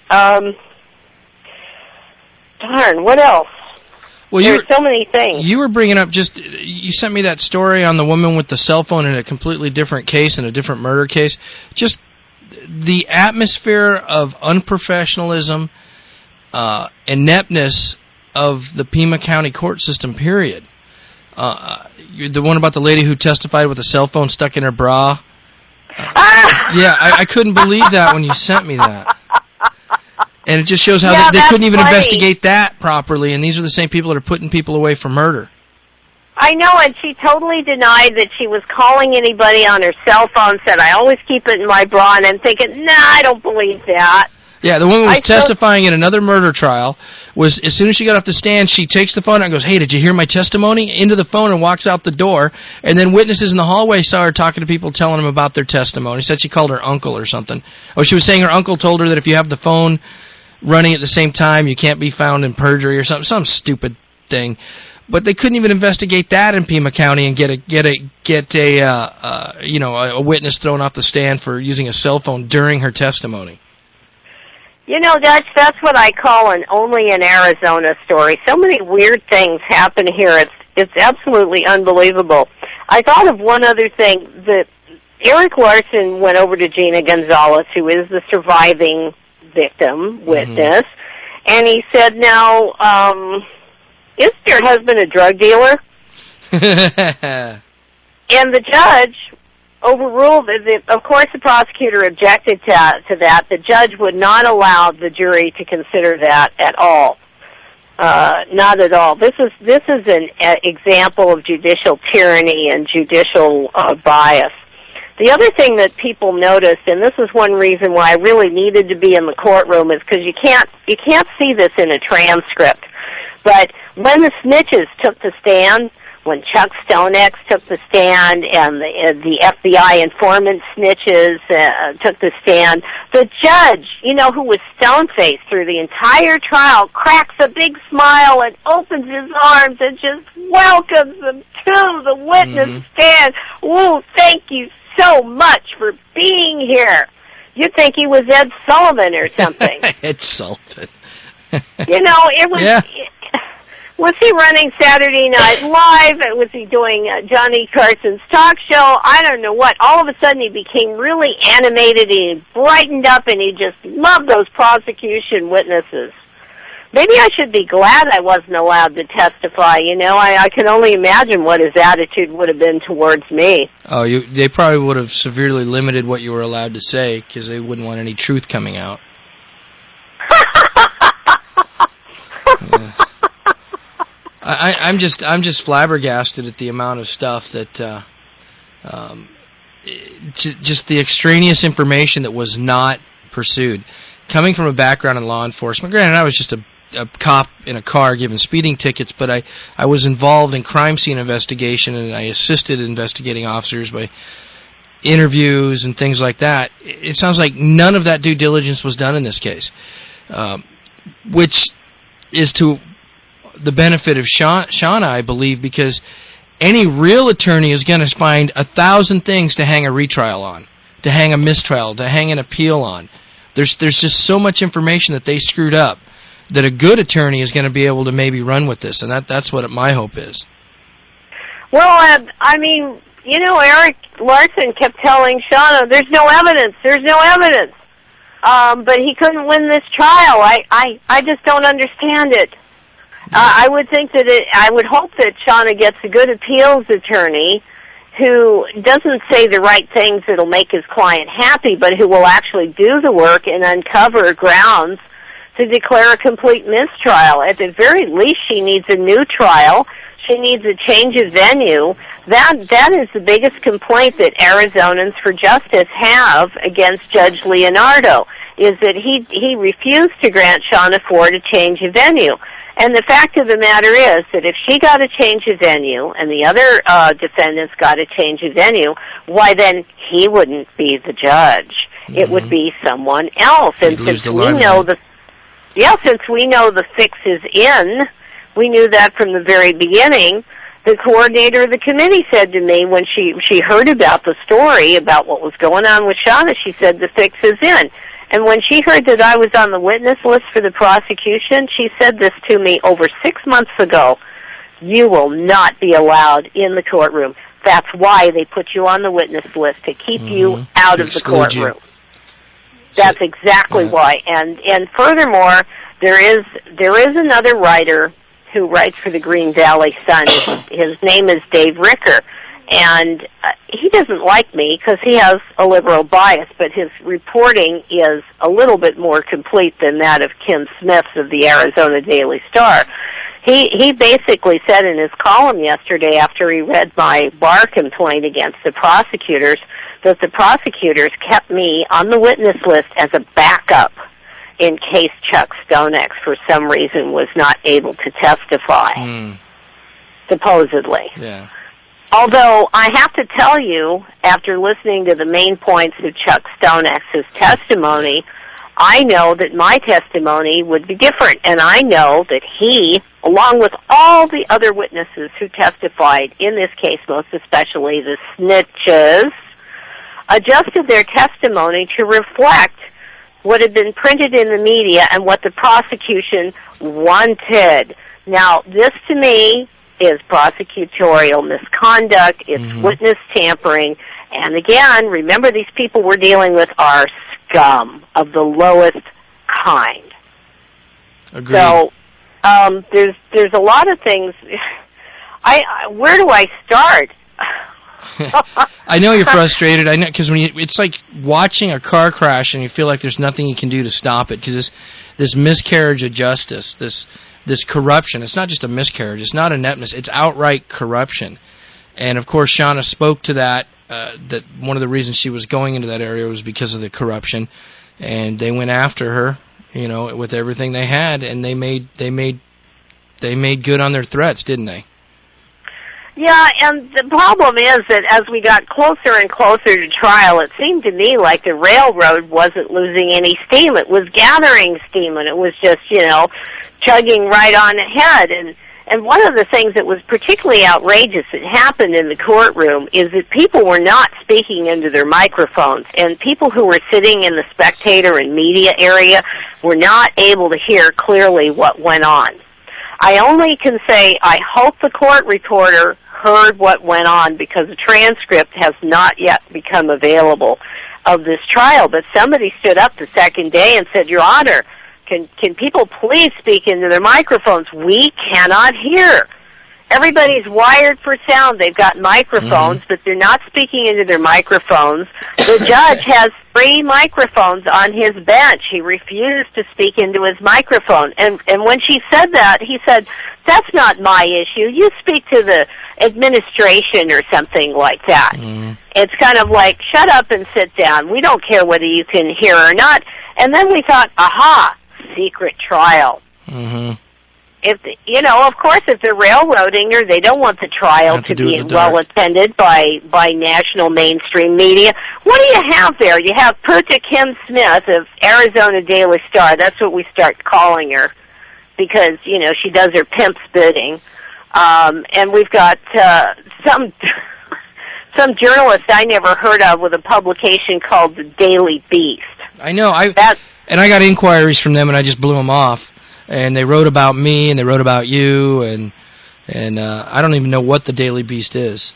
Darn, what else? Well, there's so many things. You were bringing up you sent me that story on the woman with the cell phone in a completely different case, in a different murder case. Just the atmosphere of unprofessionalism, ineptness of the Pima County court system, period. The one about the lady who testified with a cell phone stuck in her bra. Yeah, I couldn't believe that when you sent me that. And it just shows how they couldn't even investigate that properly, and these are the same people that are putting people away for murder. I know, and she totally denied that she was calling anybody on her cell phone, said, I always keep it in my bra, and I'm thinking, nah, I don't believe that. Yeah, the woman was testifying in another murder trial. Was as soon as she got off the stand, she takes the phone out and goes, "Hey, did you hear my testimony?" Into the phone and walks out the door. And then witnesses in the hallway saw her talking to people, telling them about their testimony. Said she called her uncle or something. Oh, she was saying her uncle told her that if you have the phone running at the same time, you can't be found in perjury or something. Some stupid thing. But they couldn't even investigate that in Pima County and get a witness thrown off the stand for using a cell phone during her testimony. You know, that's what I call an only in Arizona story. So many weird things happen here. It's absolutely unbelievable. I thought of one other thing. That Eric Larson went over to Gina Gonzalez, who is the surviving victim witness, and he said, "Now, is your husband a drug dealer?" And the judge overruled it. Of course, the prosecutor objected to that. The judge would not allow the jury to consider that at all. Not at all. This is an example of judicial tyranny and judicial bias. The other thing that people noticed, and this is one reason why I really needed to be in the courtroom, is because you can't see this in a transcript. But when the snitches took the stand, when Chuck Stonex took the stand and the FBI informant snitches took the stand, the judge, who was stone-faced through the entire trial, cracks a big smile and opens his arms and just welcomes them to the witness stand. Woo, thank you so much for being here. You'd think he was Ed Sullivan or something. Ed Sullivan. It was... Yeah. Was he running Saturday Night Live? Was he doing Johnny Carson's talk show? I don't know what. All of a sudden he became really animated, he brightened up, and he just loved those prosecution witnesses. Maybe I should be glad I wasn't allowed to testify, I can only imagine what his attitude would have been towards me. Oh, they probably would have severely limited what you were allowed to say, because they wouldn't want any truth coming out. Yeah. I'm just flabbergasted at the amount of stuff that, just the extraneous information that was not pursued. Coming from a background in law enforcement, granted, I was just a cop in a car giving speeding tickets, but I was involved in crime scene investigation, and I assisted investigating officers by interviews and things like that. It sounds like none of that due diligence was done in this case, which is to the benefit of Shauna, I believe, because any real attorney is going to find 1,000 things to hang a retrial on, to hang a mistrial, to hang an appeal on. There's just so much information that they screwed up that a good attorney is going to be able to maybe run with this, and that's what my hope is. Well, Eric Larson kept telling Shauna, there's no evidence. But he couldn't win this trial. I just don't understand it. I would think that I would hope that Shauna gets a good appeals attorney who doesn't say the right things that'll make his client happy, but who will actually do the work and uncover grounds to declare a complete mistrial. At the very least, she needs a new trial. She needs a change of venue. That is the biggest complaint that Arizonans for Justice have against Judge Leonardo, is that he refused to grant Shauna Ford a change of venue. And the fact of the matter is that if she got a change of venue and the other defendants got a change of venue, why then he wouldn't be the judge. It would be someone else. And since we know the fix is in, we knew that from the very beginning. The coordinator of the committee said to me when she heard about the story about what was going on with Shauna, she said the fix is in. And when she heard that I was on the witness list for the prosecution, she said this to me over 6 months ago. You will not be allowed in the courtroom. That's why they put you on the witness list, to keep you out of the courtroom. That's exactly why. And furthermore, there is another writer who writes for the Green Valley Sun. His name is Dave Ricker. And he doesn't like me because he has a liberal bias, but his reporting is a little bit more complete than that of Kim Smith of the Arizona Daily Star. He basically said in his column yesterday, after he read my bar complaint against the prosecutors, that the prosecutors kept me on the witness list as a backup. in case Chuck Stonex, for some reason, was not able to testify, supposedly. Yeah. Although, I have to tell you, after listening to the main points of Chuck Stonex's testimony, I know that my testimony would be different, and I know that he, along with all the other witnesses who testified in this case, most especially the snitches, adjusted their testimony to reflect what had been printed in the media and what the prosecution wanted. Now, this to me is prosecutorial misconduct, it's witness tampering, and again, remember these people we're dealing with are scum of the lowest kind. Agreed. So, there's a lot of things. Where do I start? I know you're frustrated. I know, because it's like watching a car crash and you feel like there's nothing you can do to stop it, because this miscarriage of justice, this corruption, it's not just a miscarriage, it's not ineptness, it's outright corruption. And of course, Shauna spoke to that one of the reasons she was going into that area was because of the corruption, and they went after her, with everything they had, and they made good on their threats, didn't they? Yeah, and the problem is that as we got closer and closer to trial, it seemed to me like the railroad wasn't losing any steam. It was gathering steam, and it was just, chugging right on ahead. And one of the things that was particularly outrageous that happened in the courtroom is that people were not speaking into their microphones, and people who were sitting in the spectator and media area were not able to hear clearly what went on. I only can say I hope the court reporter heard what went on, because the transcript has not yet become available of this trial. But somebody stood up the second day and said, Your Honor, can people please speak into their microphones? We cannot hear. Everybody's wired for sound. They've got microphones, but they're not speaking into their microphones. The judge has 3 microphones on his bench. He refused to speak into his microphone. And when she said that, he said, that's not my issue. You speak to the administration or something like that. It's kind of like, shut up and sit down. We don't care whether you can hear or not. And then we thought, aha, secret trial. If of course, if they're railroading her, they don't want the trial to be well attended by national mainstream media. What do you have there? You have Pooja Kim Smith of Arizona Daily Star. That's what we start calling her, because she does her pimp's bidding. And we've got some journalist I never heard of with a publication called the Daily Beast. I know. I got inquiries from them, and I just blew them off. And they wrote about me, and they wrote about you, and I don't even know what the Daily Beast is.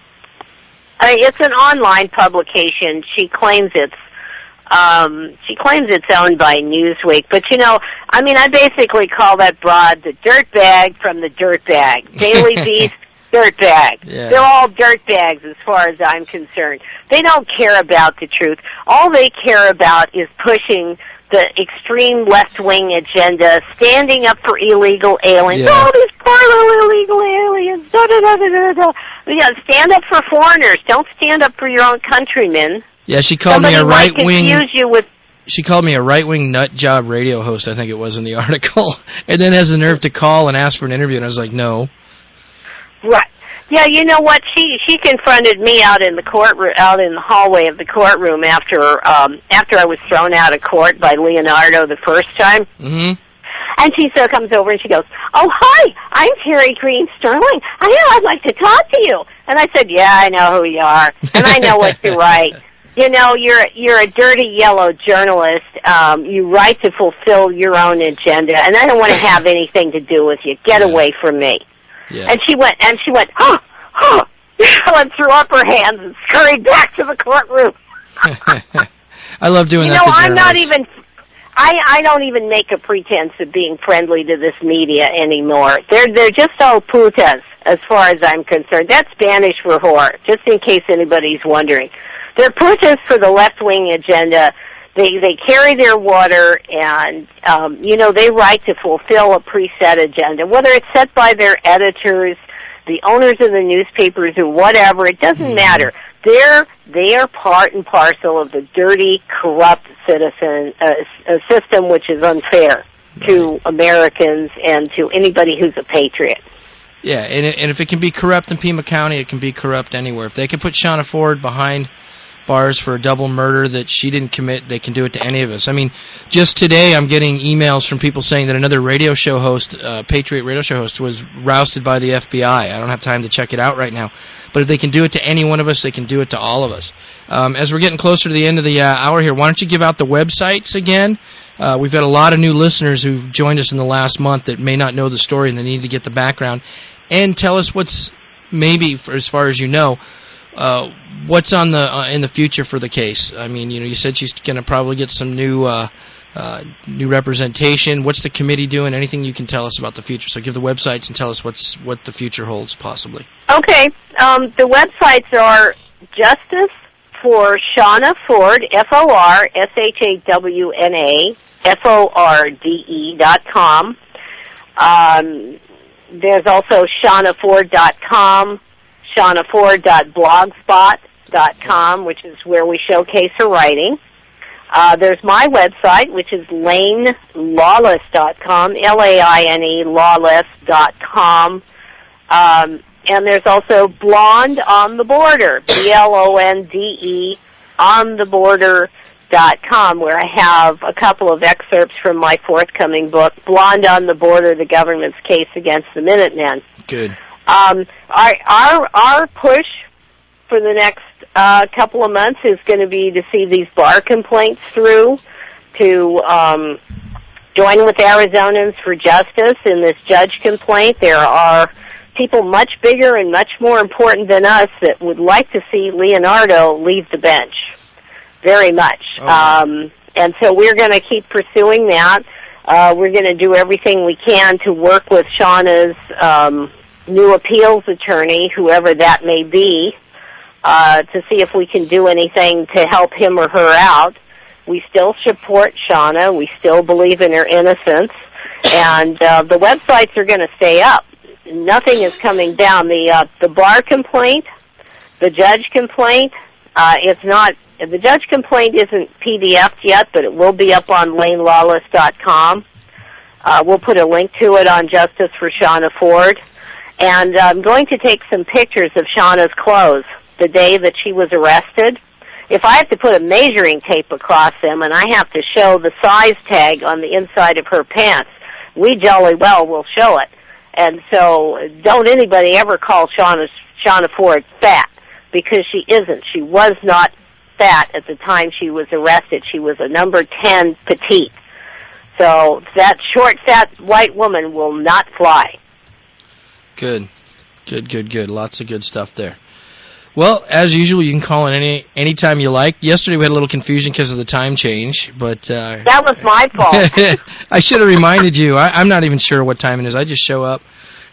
It's an online publication. She claims it's owned by Newsweek, but I basically call that broad the dirtbag from the dirtbag. Daily Beast, dirtbag. Yeah. They're all dirtbags as far as I'm concerned. They don't care about the truth. All they care about is pushing the extreme left-wing agenda, standing up for illegal aliens. Yeah. Oh, these poor little illegal aliens. Stand up for foreigners. Don't stand up for your own countrymen. Yeah, she called me a right-wing. She called me a right-wing nut job radio host, I think it was in the article, and then has the nerve to call and ask for an interview, and I was like, no. Right. Yeah, you know what? She confronted me out in the hallway of the courtroom after I was thrown out of court by Leonardo the first time. And she so comes over and she goes, "Oh, hi, I'm Terry Green Sterling. I'd like to talk to you." And I said, "Yeah, I know who you are, and I know what you write. You're a dirty yellow journalist. You write to fulfill your own agenda, and I don't want to have anything to do with you. Get away from me." Yeah. And she went, and threw up her hands and scurried back to the courtroom. I love doing that to journalists. I don't even make a pretense of being friendly to this media anymore. They're just all putas, as far as I'm concerned. That's Spanish for whore, just in case anybody's wondering. They're putas for the left-wing agenda. They carry their water, and they write to fulfill a preset agenda, whether it's set by their editors, the owners of the newspapers, or whatever. It doesn't matter. they are part and parcel of the dirty, corrupt system, which is unfair to Americans and to anybody who's a patriot. Yeah, and if it can be corrupt in Pima County, it can be corrupt anywhere. If they can put Shawna Ford behind bars for a double murder that she didn't commit, they can do it to any of us. I mean, just today I'm getting emails from people saying that another radio show host, Patriot radio show host, was rousted by the FBI. I don't have time to check it out right now. But if they can do it to any one of us, they can do it to all of us. As we're getting closer to the end of the hour here, why don't you give out the websites again? We've got a lot of new listeners who've joined us in the last month that may not know the story and they need to get the background. And tell us what's, maybe, as far as you know, what's on the in the future for the case. I mean, you said she's going to probably get some new representation. What's the committee doing? Anything you can tell us about the future? So give the websites and tell us what the future holds, possibly. Okay. The websites are Justice for Shawna Ford, FORSHAWNA, FORDE.com. There's also ShawnaFord.com, ShawnaFord.blogspot.com, which is where we showcase her writing. There's my website, which is LaineLawless.com, LAINE Lawless.com. And there's also Blonde on the Border, BLONDE on the Border.com, where I have a couple of excerpts from my forthcoming book, Blonde on the Border, The Government's Case Against the Minutemen. Good. Our push for the next couple of months is going to be to see these bar complaints through, to join with Arizonans for justice in this judge complaint. There are people much bigger and much more important than us that would like to see Leonardo leave the bench. Very much. Oh. And so we're going to keep pursuing that. We're going to do everything we can to work with Shawna's new appeals attorney, whoever that may be, to see if we can do anything to help him or her out. We still support Shawna. We still believe in her innocence. And the websites are going to stay up. Nothing is coming down. The bar complaint, the judge complaint, the judge complaint isn't PDF'd yet, but it will be up on LaineLawless.com. We'll put a link to it on Justice for Shawna Ford. And I'm going to take some pictures of Shawna's clothes the day that she was arrested. If I have to put a measuring tape across them and I have to show the size tag on the inside of her pants, we jolly well will show it. And so don't anybody ever call Shawna Ford fat, because she isn't. She was not fat at the time she was arrested. She was a number 10 petite. So that short, fat white woman will not fly. Good. Lots of good stuff there. Well, as usual, you can call in any time you like. Yesterday we had a little confusion because of the time change, but that was my fault. I should have reminded you. I'm not even sure what time it is. I just show up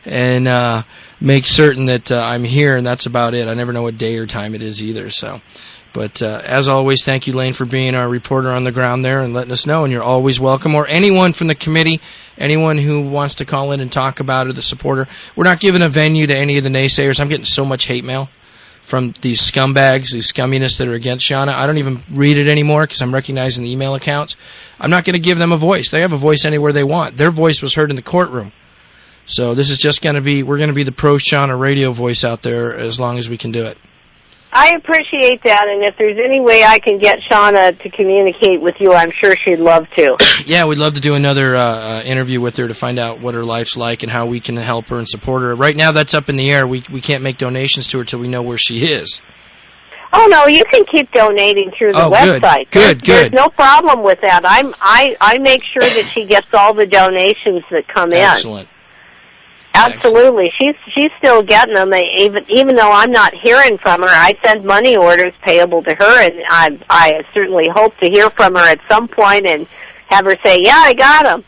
and make certain that I'm here, and that's about it. I never know what day or time it is either. So, but as always, thank you, Laine, for being our reporter on the ground there and letting us know. And you're always welcome. Or anyone from the committee, anyone who wants to call in and talk about it, the supporter. We're not giving a venue to any of the naysayers. I'm getting so much hate mail from these scumbags, these scumminess that are against Shawna. I don't even read it anymore because I'm recognizing the email accounts. I'm not going to give them a voice. They have a voice anywhere they want. Their voice was heard in the courtroom. So this is just going to be, we're going to be the pro-Shawna radio voice out there as long as we can do it. I appreciate that, and if there's any way I can get Shawna to communicate with you, I'm sure she'd love to. Yeah, we'd love to do another interview with her to find out what her life's like and how we can help her and support her. Right now, that's up in the air. We can't make donations to her till we know where she is. Oh, no, you can keep donating through the website. Good. There's no problem with that. I make sure that she gets all the donations that come in. Excellent. Absolutely. She's still getting them. Even though I'm not hearing from her, I send money orders payable to her, and I certainly hope to hear from her at some point and have her say, yeah, I got them.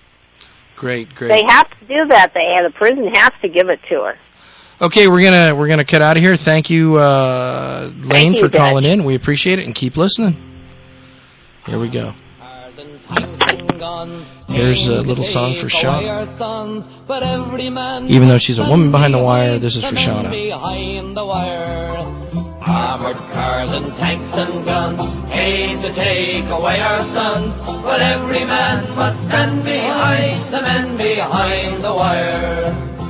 Great. They have to do that. The prison has to give it to her. Okay, we're gonna cut out of here. Thank you, Laine, for calling in. We appreciate it, and keep listening. Here we go. Here's a little song for Shawna. Even though she's a woman behind the wire, this is for Shawna. Armored cars and tanks and guns came to take away our sons, but every man must stand behind the men behind the wire.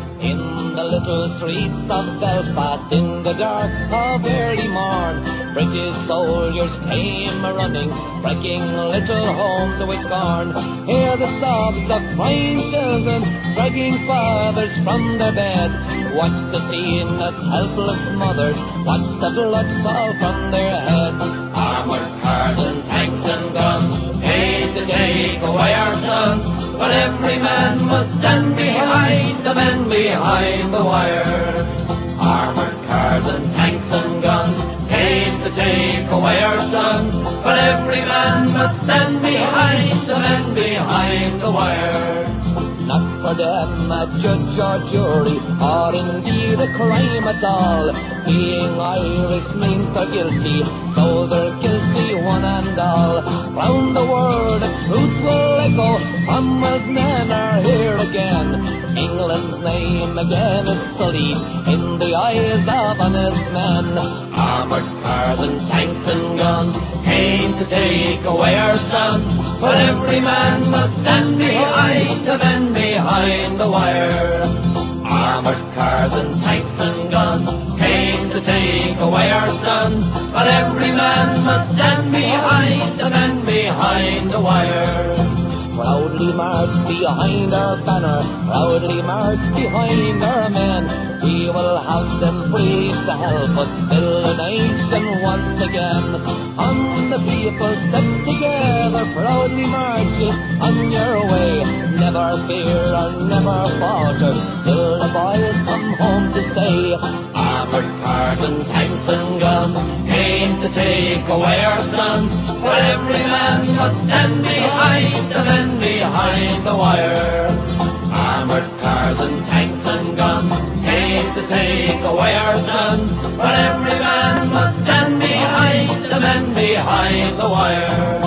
In the little streets of Belfast, in the dark of early morn, British soldiers came a-running, breaking little homes with scorn. Hear the sobs of crying children, dragging fathers from their bed. Watch the scene as helpless mothers watch the blood fall from their heads. Armored cars and tanks and guns came to take away our sons, but every man must stand behind the men behind the wire. Armored cars and tanks and guns came to take away our sons, but every man must stand behind the men behind the wire. Not for them a judge or jury, or indeed a crime at all. Being Irish means they're guilty, so they're guilty one and all. Round the world the truth will echo, Cromwell's men are here again. England's name again is sullied in the eyes of honest men. Armored cars and tanks and guns came to take away our sons, but every man must stand behind the men behind the wire. Armored cars and tanks and guns came to take away our sons, but every man must stand behind the men behind the wire. Proudly march behind our banner, proudly march behind our men. We will have them free to help us build a nation once again. On the people step together, proudly march on your way. Never fear or never falter till the boys come home to stay. Armored cars and tanks and guns came to take away our sons, but every man must stand behind the men behind the wire. Armored cars and tanks and guns came to take away our sons, but every man must stand behind the men behind the wire.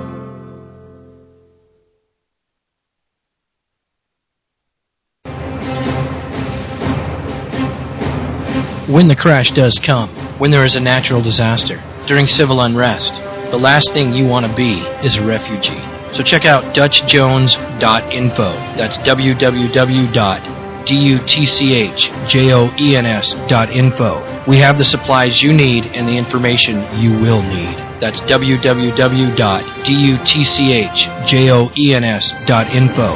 When the crash does come, when there is a natural disaster, during civil unrest, the last thing you want to be is a refugee. So check out DutchJones.info. That's www.dutchjoens.info. We have the supplies you need and the information you will need. That's www.dutchjoens.info.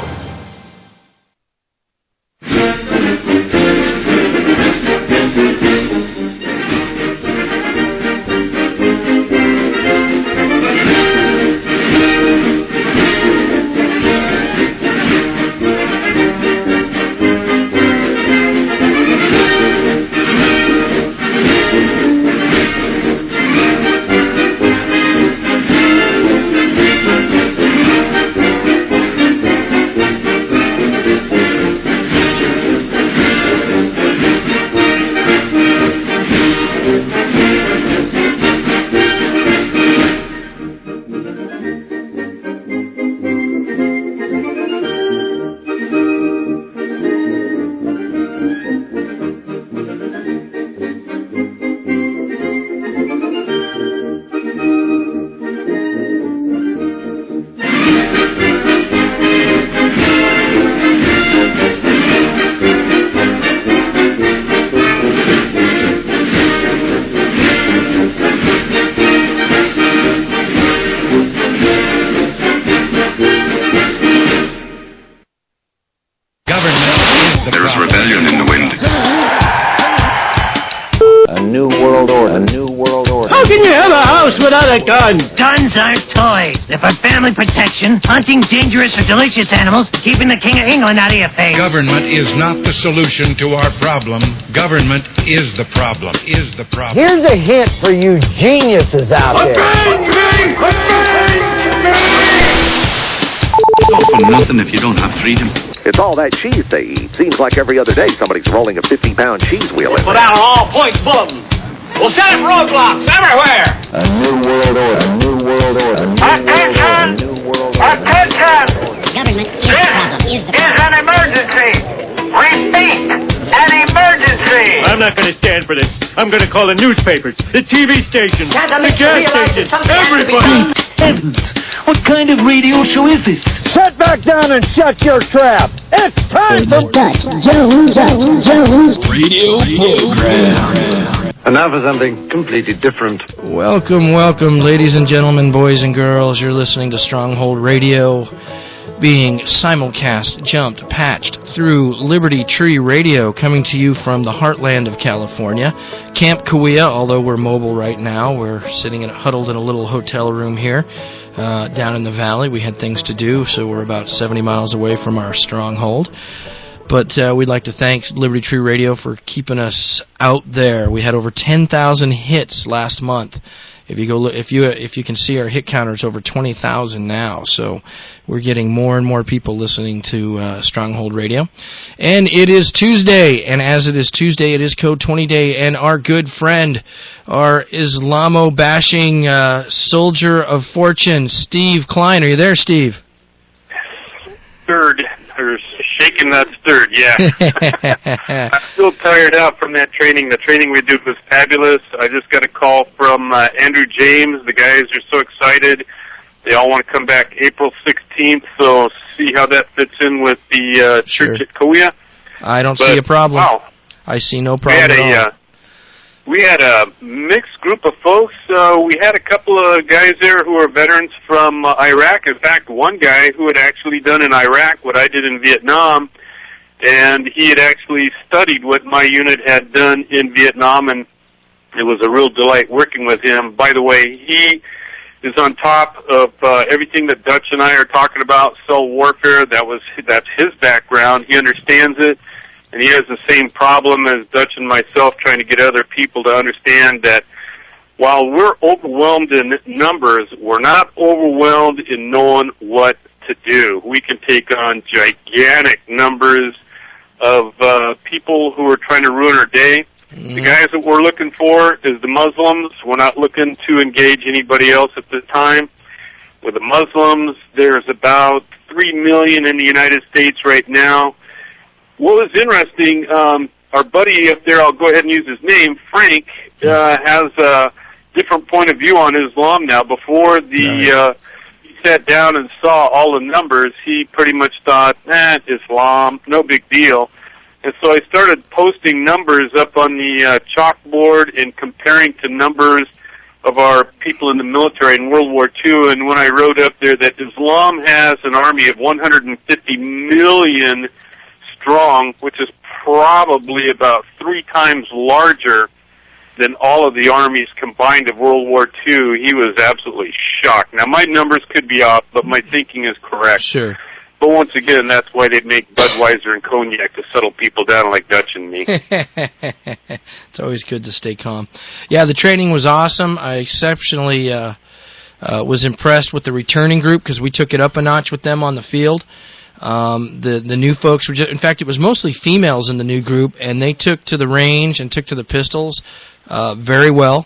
Without a gun. Guns aren't toys. They're for family protection, hunting dangerous or delicious animals, keeping the King of England out of your face. Government is not the solution to our problem. Government is the problem. Here's a hint for you geniuses out there. It's all for nothing if you don't have freedom. It's all that cheese they eat. Seems like every other day somebody's rolling a 50-pound cheese wheel in Put there. out an all-points bulletin. We'll set up roadblocks everywhere. A new world order. A new world order. Attention! Attention! Government is the problem. This is an emergency. Repeat, an emergency. scene. I'm not going to stand for this. I'm going to call the newspapers, the TV stations, the gas stations, everybody. Heavens! What kind of radio show is this? Sit back down and shut your trap. It's time for Dutch Jones radio program. And now for something completely different. Welcome, ladies and gentlemen, boys and girls. You're listening to Stronghold Radio, being simulcast, jumped, patched through Liberty Tree Radio, coming to you from the heartland of California, Camp Kauai. Although we're mobile right now, we're sitting huddled in a little hotel room here down in the valley. We had things to do, so we're about 70 miles away from our stronghold. But we'd like to thank Liberty Tree Radio for keeping us out there. We had over 10,000 hits last month. If you go look, if you can see our hit counter, it's over 20,000 now. So we're getting more and more people listening to Stronghold Radio. And it is Tuesday, and as it is Tuesday, it is Code 20 Day, and our good friend, our Islamo-bashing soldier of fortune, Steve Klein. Are you there, Steve? Stirred, or shaking that stirred, yeah. I'm still tired out from that training. The training we did was fabulous. I just got a call from Andrew James. The guys are so excited. They all want to come back April 16th, so see how that fits in with the church at Kauai. I don't see a problem. Wow. I see no problem at all. We had a mixed group of folks. We had a couple of guys there who are veterans from Iraq. In fact, one guy who had actually done in Iraq what I did in Vietnam, and he had actually studied what my unit had done in Vietnam, and it was a real delight working with him. By the way, he is on top of everything that Dutch and I are talking about, cell warfare. That's his background. He understands it. And he has the same problem as Dutch and myself, trying to get other people to understand that while we're overwhelmed in numbers, we're not overwhelmed in knowing what to do. We can take on gigantic numbers of people who are trying to ruin our day. The guys that we're looking for is the Muslims. We're not looking to engage anybody else at this time. With the Muslims, there's about 3 million in the United States right now. What was interesting, our buddy up there, I'll go ahead and use his name, Frank, has a different point of view on Islam now. Before he sat down and saw all the numbers, he pretty much thought, Islam, no big deal. And so I started posting numbers up on the chalkboard and comparing to numbers of our people in the military in World War II. And when I wrote up there that Islam has an army of 150 million strong, which is probably about 3 times larger than all of the armies combined of World War II, he was absolutely shocked. Now, my numbers could be off, but my thinking is correct. Sure. But once again, that's why they make Budweiser and cognac, to settle people down like Dutch and me. It's always good to stay calm. Yeah, the training was awesome. I exceptionally was impressed with the returning group, because we took it up a notch with them on the field. The new folks were in fact, it was mostly females in the new group, and they took to the range and took to the pistols very well.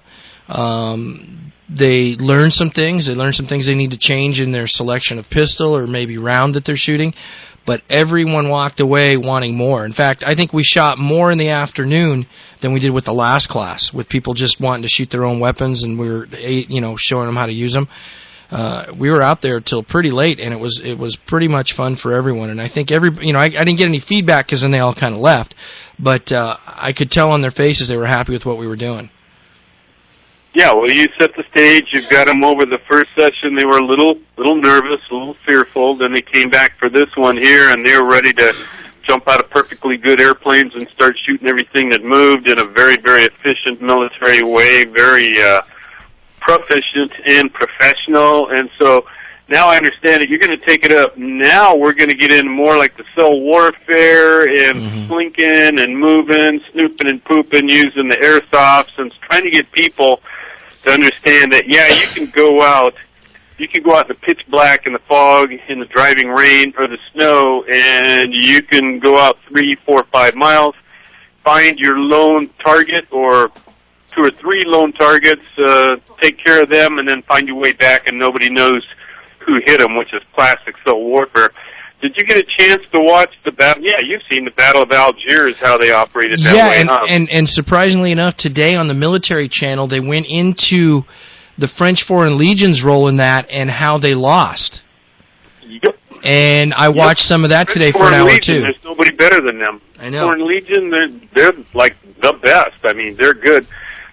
They learned some things. They learned some things they need to change in their selection of pistol or maybe round that they're shooting. But everyone walked away wanting more. In fact, I think we shot more in the afternoon than we did with the last class, with people just wanting to shoot their own weapons, and we were, showing them how to use them. We were out there till pretty late, and it was pretty much fun for everyone. And I think I didn't get any feedback, because then they all kind of left, but I could tell on their faces they were happy with what we were doing. Yeah, well, you set the stage. You've got them over the first session. They were a little nervous, a little fearful. Then they came back for this one here, and they were ready to jump out of perfectly good airplanes and start shooting everything that moved in a very, very efficient military way, very proficient and professional. And so now I understand that you're going to take it up. Now we're going to get into more like the cell warfare and slinking and moving, snooping and pooping, using the airsofts, and trying to get people to understand that, yeah, you can go out in the pitch black, in the fog, in the driving rain or the snow, and you can go out 3, 4, 5 miles, find your lone target or 2 or 3 lone targets, take care of them, and then find your way back, and nobody knows who hit them, which is classic cell warfare. Did you get a chance to watch the battle? Yeah, you've seen the Battle of Algiers, how they operated that way. Yeah, and surprisingly enough, today on the military channel, they went into the French Foreign Legion's role in that and how they lost. Yep. And I watched some of that today for an hour, too. There's nobody better than them. I know. Foreign Legion, they're like the best. I mean, they're good.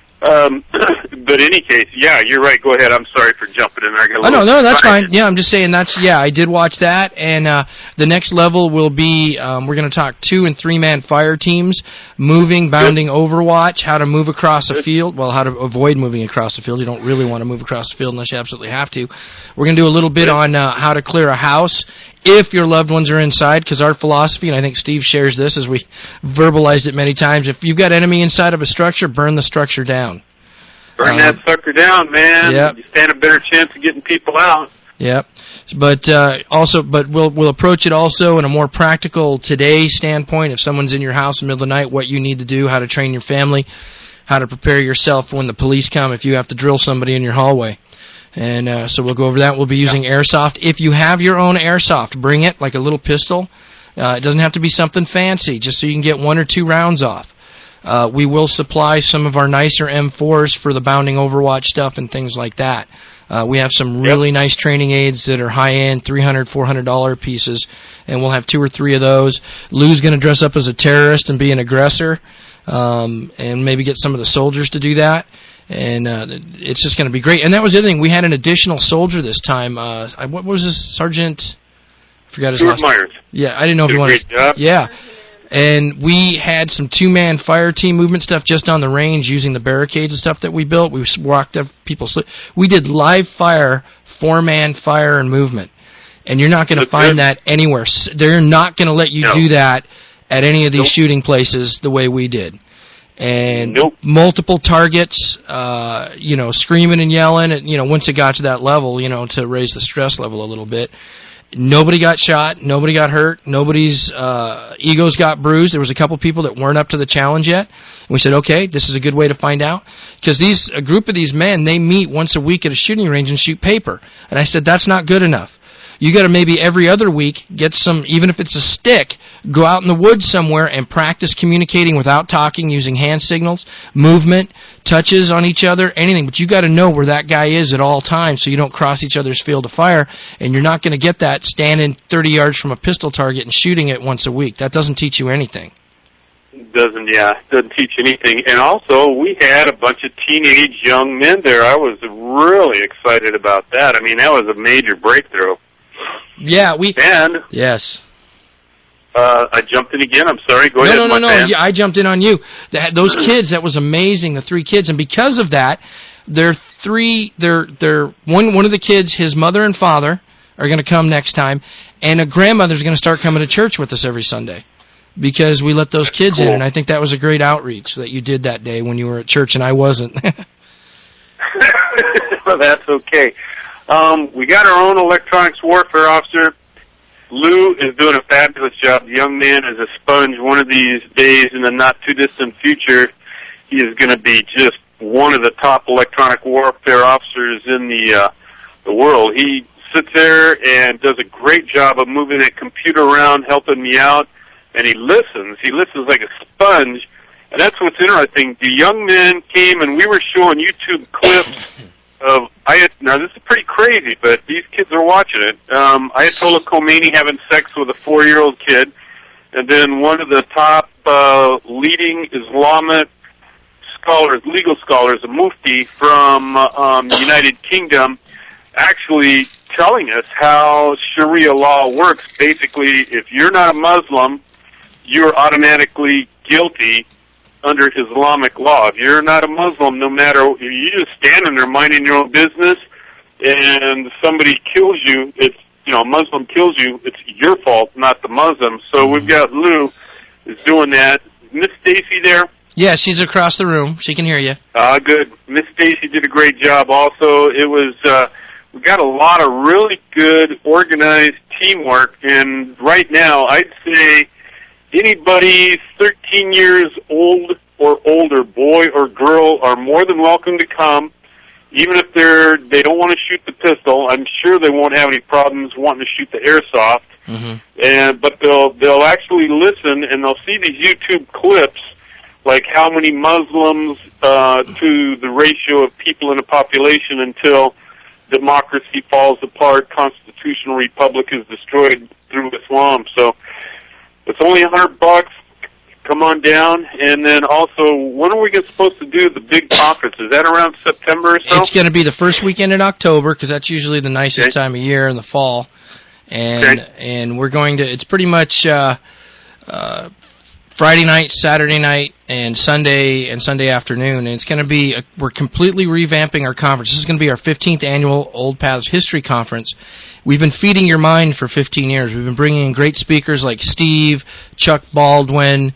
But in any case, yeah, you're right. Go ahead. I'm sorry for jumping in there. No, that's fine. Yeah, I'm just saying I did watch that, and the next level will be we're going to talk 2- and 3-man fire teams, moving, bounding Overwatch, how to move across a field, well, how to avoid moving across the field. You don't really want to move across the field unless you absolutely have to. We're going to do a little bit on how to clear a house if your loved ones are inside, because our philosophy, and I think Steve shares this as we verbalized it many times, if you've got enemy inside of a structure, burn the structure down. Burn that sucker down, man. Yep. You stand a better chance of getting people out. Yep. But we'll approach it also in a more practical today standpoint. If someone's in your house in the middle of the night, what you need to do, how to train your family, how to prepare yourself when the police come if you have to drill somebody in your hallway. And so we'll go over that. We'll be using airsoft. If you have your own airsoft, bring it, like a little pistol. It doesn't have to be something fancy, just so you can get 1 or 2 rounds off. We will supply some of our nicer M4s for the bounding Overwatch stuff and things like that. We have some really nice training aids that are high-end, $300, $400 pieces, and we'll have 2 or 3 of those. Lou's going to dress up as a terrorist and be an aggressor, and maybe get some of the soldiers to do that. And it's just going to be great. And that was the other thing. We had an additional soldier this time. What was this? Sergeant? I forgot his last name. Myers. Yeah, I didn't know if he wanted to. Yeah. And we had some 2-man fire team movement stuff just on the range using the barricades and stuff that we built. We walked up people. We did live fire, 4-man fire and movement. And you're not going to find that anywhere. They're not going to let you do that at any of these shooting places the way we did. And multiple targets, screaming and yelling, and, once it got to that level, to raise the stress level a little bit. Nobody got shot. Nobody got hurt. Nobody's egos got bruised. There was a couple people that weren't up to the challenge yet. And we said, okay, this is a good way to find out. Because a group of these men, they meet once a week at a shooting range and shoot paper. And I said, that's not good enough. You got to maybe every other week get some, even if it's a stick, go out in the woods somewhere and practice communicating without talking, using hand signals, movement, touches on each other, anything. But you got to know where that guy is at all times so you don't cross each other's field of fire. And you're not going to get that standing 30 yards from a pistol target and shooting it once a week. That doesn't teach you anything. Doesn't teach anything. And also, we had a bunch of teenage young men there. I was really excited about that. I mean, that was a major breakthrough. Yeah, Yes. I jumped in again. I'm sorry. Go ahead. No. Yeah, I jumped in on you. Those kids, that was amazing. The 3 kids, and because of that, one of the kids, his mother and father are going to come next time, and a grandmother's going to start coming to church with us every Sunday because we let those kids in, and I think that was a great outreach that you did that day when you were at church and I wasn't. Well, that's okay. We got our own electronics warfare officer. Lou is doing a fabulous job. The young man is a sponge. One of these days in the not-too-distant future, he is going to be just one of the top electronic warfare officers in the world. He sits there and does a great job of moving that computer around, helping me out, and he listens. He listens like a sponge, and that's what's interesting. The young men came, and we were showing YouTube clips of now this is pretty crazy, but these kids are watching it. Ayatollah Khomeini having sex with a 4-year-old kid, and then one of the top leading Islamic scholars, legal scholars, a mufti from the United Kingdom, actually telling us how Sharia law works. Basically, if you're not a Muslim, you're automatically guilty under Islamic law. If you're not a Muslim, no matter, you're just standing there minding your own business, and somebody kills you, a Muslim kills you, it's your fault, not the Muslim. So we've got Lou is doing that. Miss Stacy there? Yeah, she's across the room. She can hear you. Good. Miss Stacy did a great job also. It was, we got a lot of really good organized teamwork, and right now I'd say anybody 13 years old or older, boy or girl, are more than welcome to come. Even if they don't want to shoot the pistol, I'm sure they won't have any problems wanting to shoot the airsoft. But they'll actually listen and they'll see these YouTube clips, like how many Muslims to the ratio of people in a population until democracy falls apart, constitutional republic is destroyed through Islam. So it's only $100. Come on down. And then also, when are we supposed to do the big conference? Is that around September or so? It's going to be the first weekend in October, because that's usually the nicest time of year in the fall. And we're going to, it's pretty much Friday night, Saturday night, and Sunday afternoon. And it's going to be, we're completely revamping our conference. This is going to be our 15th annual Old Paths History Conference. We've been feeding your mind for 15 years. We've been bringing in great speakers like Steve, Chuck Baldwin,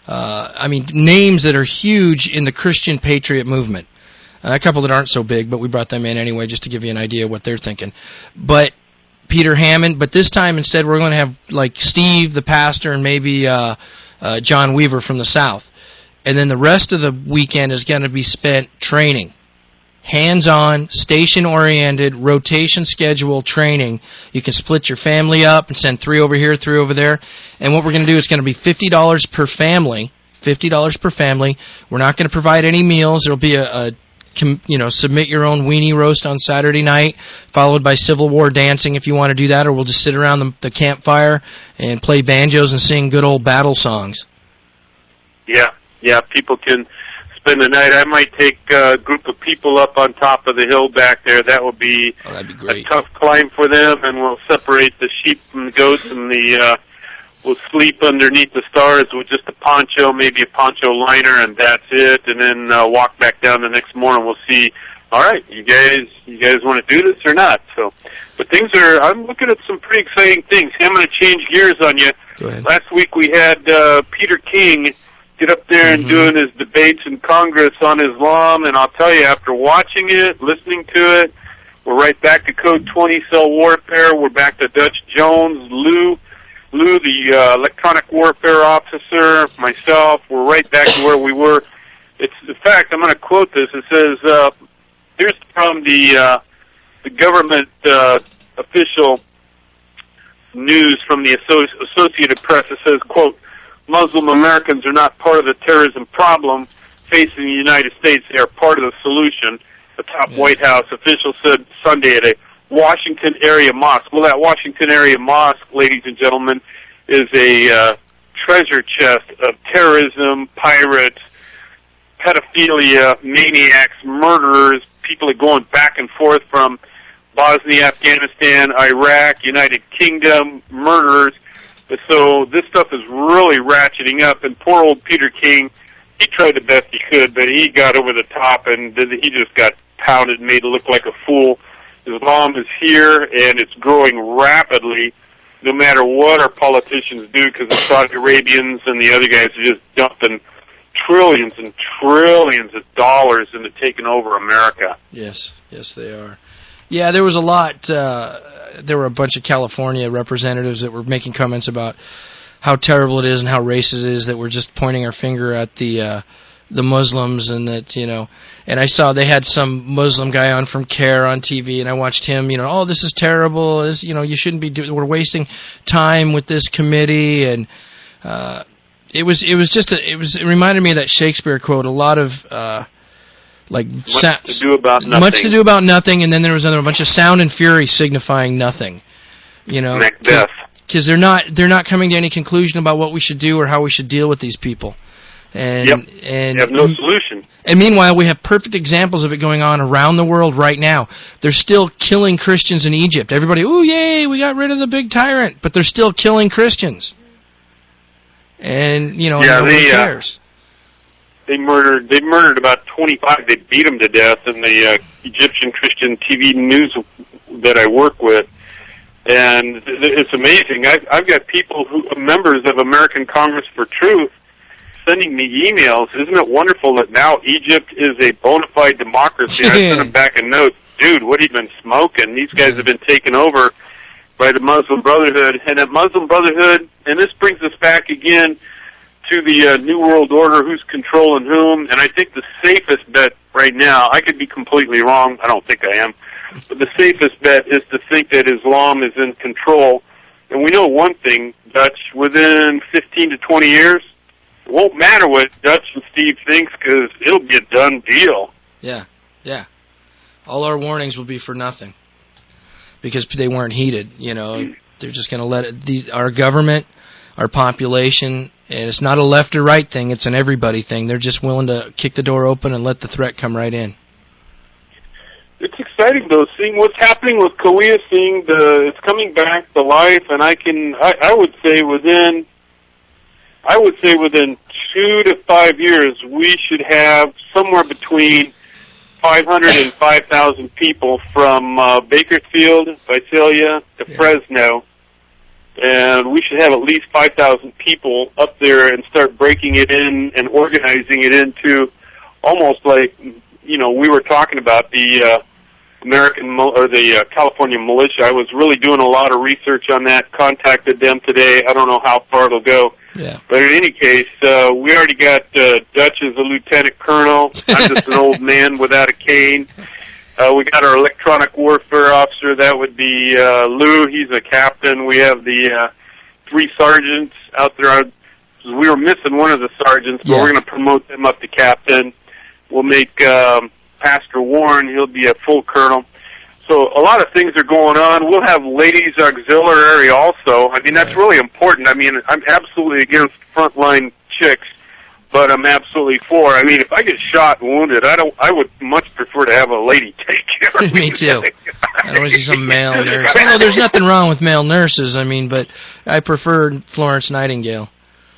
names that are huge in the Christian Patriot movement. A couple that aren't so big, but we brought them in anyway just to give you an idea of what they're thinking. But Peter Hammond, but this time instead we're going to have like Steve, the pastor, and maybe John Weaver from the South. And then the rest of the weekend is going to be spent training. Hands-on, station-oriented, rotation schedule training. You can split your family up and send 3 over here, 3 over there. And what we're going to do is going to be $50 per family. $50 per family. We're not going to provide any meals. There'll be submit your own weenie roast on Saturday night, followed by Civil War dancing if you want to do that, or we'll just sit around the campfire and play banjos and sing good old battle songs. Yeah, people can spend the night. I might take a group of people up on top of the hill back there. That would be, that'd be great. A tough climb for them, and we'll separate the sheep from the goats, and we'll sleep underneath the stars with just a poncho, maybe a poncho liner, and that's it. And then walk back down the next morning. We'll see. All right, you guys want to do this or not? So, but I'm looking at some pretty exciting things. I'm going to change gears on you. Go ahead. Last week we had Peter King get up there and doing his debates in Congress on Islam, and I'll tell you, after watching it, listening to it, we're right back to Code 20 cell warfare. We're back to Dutch Jones, Lou, the electronic warfare officer, myself. We're right back to where we were. It's, in fact, I'm going to quote this. It says, here's from the government official news from the Associated Press. It says, quote, Muslim Americans are not part of the terrorism problem facing the United States. They are part of the solution, the top White House official said Sunday at a Washington area mosque. Well, that Washington area mosque, ladies and gentlemen, is a treasure chest of terrorism, pirates, pedophilia, maniacs, murderers, people that are going back and forth from Bosnia, Afghanistan, Iraq, United Kingdom, murderers. So this stuff is really ratcheting up, and poor old Peter King, he tried the best he could, but he got over the top, and he just got pounded and made to look like a fool. Islam is here, and it's growing rapidly, no matter what our politicians do, because the Saudi Arabians and the other guys are just dumping trillions and trillions of dollars into taking over America. Yes, they are. Yeah, there was a lot. There were a bunch of California representatives that were making comments about how terrible it is and how racist it is, that we're just pointing our finger at the Muslims, and that, and I saw they had some Muslim guy on from CARE on TV, and I watched him, oh, this is terrible, this, you shouldn't be we're wasting time with this committee, and it reminded me of that Shakespeare quote, a lot of much to do about nothing. Much to do about nothing, and then there was a bunch of sound and fury signifying nothing. Macbeth. Because they're not coming to any conclusion about what we should do or how we should deal with these people. And they have no solution. And meanwhile, we have perfect examples of it going on around the world right now. They're still killing Christians in Egypt. Everybody, ooh, yay, we got rid of the big tyrant, but they're still killing Christians. And nobody cares. They murdered about 25. They beat them to death in the Egyptian Christian TV news that I work with. And it's amazing. I've got people members of American Congress for Truth, sending me emails. Isn't it wonderful that now Egypt is a bona fide democracy? I sent them back a note. Dude, what have you been smoking? These guys have been taken over by the Muslim Brotherhood. And that Muslim Brotherhood, and this brings us back again to the New World Order, who's controlling whom. And I think the safest bet right now, I could be completely wrong, I don't think I am, but the safest bet is to think that Islam is in control And we know one thing, Dutch, within 15 to 20 years, it won't matter what Dutch and Steve thinks because it'll be a done deal. Yeah. All our warnings will be for nothing because they weren't heeded. They're just going to let it. Our government, our population, and it's not a left or right thing. It's an everybody thing. They're just willing to kick the door open and let the threat come right in. It's exciting though, seeing what's happening with Kauai, seeing it's coming back to life, and I would say within 2 to 5 years we should have somewhere between 500 and 5,000 people from Bakersfield, Visalia to Fresno, and we should have at least 5,000 people up there and start breaking it in and organizing it into almost like, we were talking about the the California militia. I was really doing a lot of research on that, contacted them today. I don't know how far it'll go. Yeah. But in any case, we already got Dutch as a lieutenant colonel. I'm just an old man without a cane. We got our electronic warfare officer. That would be Lou. He's a captain. We have the 3 sergeants out there. We were missing one of the sergeants, but we're going to promote them up to captain. We'll make Pastor Warren. He'll be a full colonel. So a lot of things are going on. We'll have ladies auxiliary also. I mean, that's really important. I mean, I'm absolutely against frontline chicks, but I'm absolutely for. I mean, if I get shot and wounded, I would much prefer to have a lady take care of me. Me too. I don't want to see some male nurse. Well, there's nothing wrong with male nurses. I mean, but I prefer Florence Nightingale.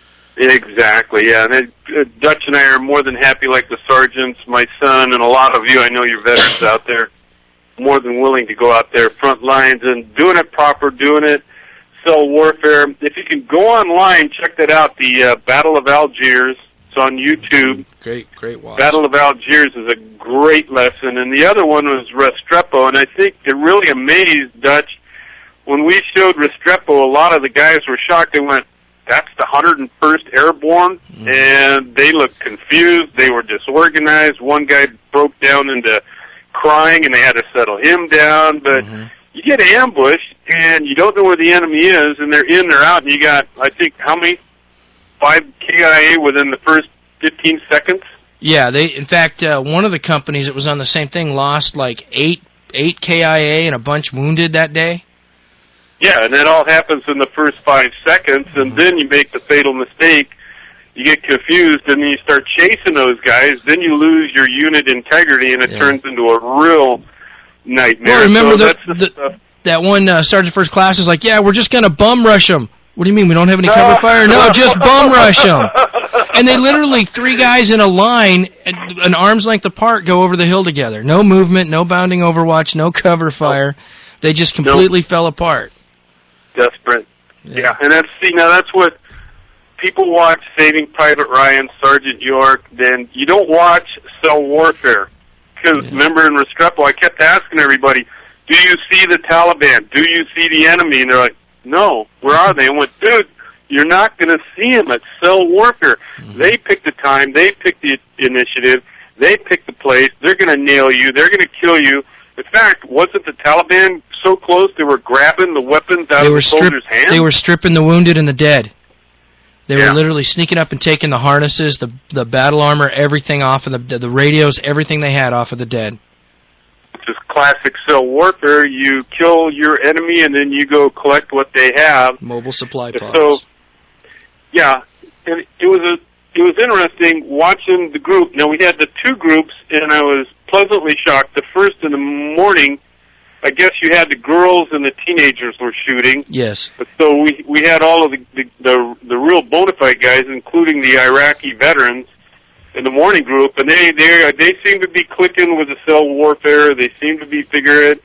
Exactly, yeah. And Dutch and I are more than happy, like the sergeants, my son, and a lot of you, I know you're veterans out there, more than willing to go out there, front lines, and doing it proper, doing it, cell warfare. If you can go online, check that out, the Battle of Algiers. It's on YouTube. Great watch. Battle of Algiers is a great lesson. And the other one was Restrepo, and I think it really amazed Dutch. When we showed Restrepo, a lot of the guys were shocked. They went, that's the 101st Airborne, and they looked confused. They were disorganized. One guy broke down into crying, and they had to settle him down. But you get ambushed, and you don't know where the enemy is, and they're in, they're out, and you got, I think, how many? 5 KIA within the first 15 seconds? Yeah, in fact, one of the companies that was on the same thing lost like 8 KIA and a bunch wounded that day. Yeah, and that all happens in the first 5 seconds, and then you make the fatal mistake. You get confused, and then you start chasing those guys. Then you lose your unit integrity, and it turns into a real nightmare. Well, remember so that one Sergeant First Class is like, yeah, we're just going to bum rush them. What do you mean, we don't have any cover fire? No, just bum rush them. And they literally, 3 guys in a line, an arm's length apart, go over the hill together. No movement, no bounding overwatch, no cover fire. They just completely fell apart. Desperate. Yeah, and that's what people watch Saving Private Ryan, Sergeant York, then you don't watch cell warfare. Because remember in Restrepo, I kept asking everybody, do you see the Taliban? Do you see the enemy? And they're like, no, where are they? I went, dude, you're not going to see them at cell warfare. They pick the time, they pick the initiative, they pick the place, they're going to nail you, they're going to kill you. In fact, wasn't the Taliban so close they were grabbing the weapons out of the soldiers' hands? They were stripping the wounded and the dead. They were literally sneaking up and taking the harnesses, the battle armor, everything off of the radios, everything they had off of the dead. Just classic cell warfare. You kill your enemy and then you go collect what they have. Mobile supply pods. So, yeah, and it was interesting watching the group. Now, we had the 2 groups, and I was pleasantly shocked. The first in the morning, I guess you had the girls and the teenagers were shooting. Yes. But so we had all of the real bona fide guys, including the Iraqi veterans, in the morning group, and they seem to be clicking with the cell warfare. They seem to be figuring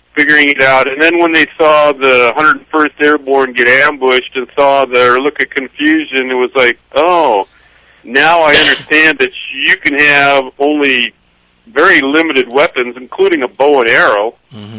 it out. And then when they saw the 101st Airborne get ambushed and saw their look of confusion, it was like, oh, now I understand that you can have only very limited weapons, including a bow and arrow,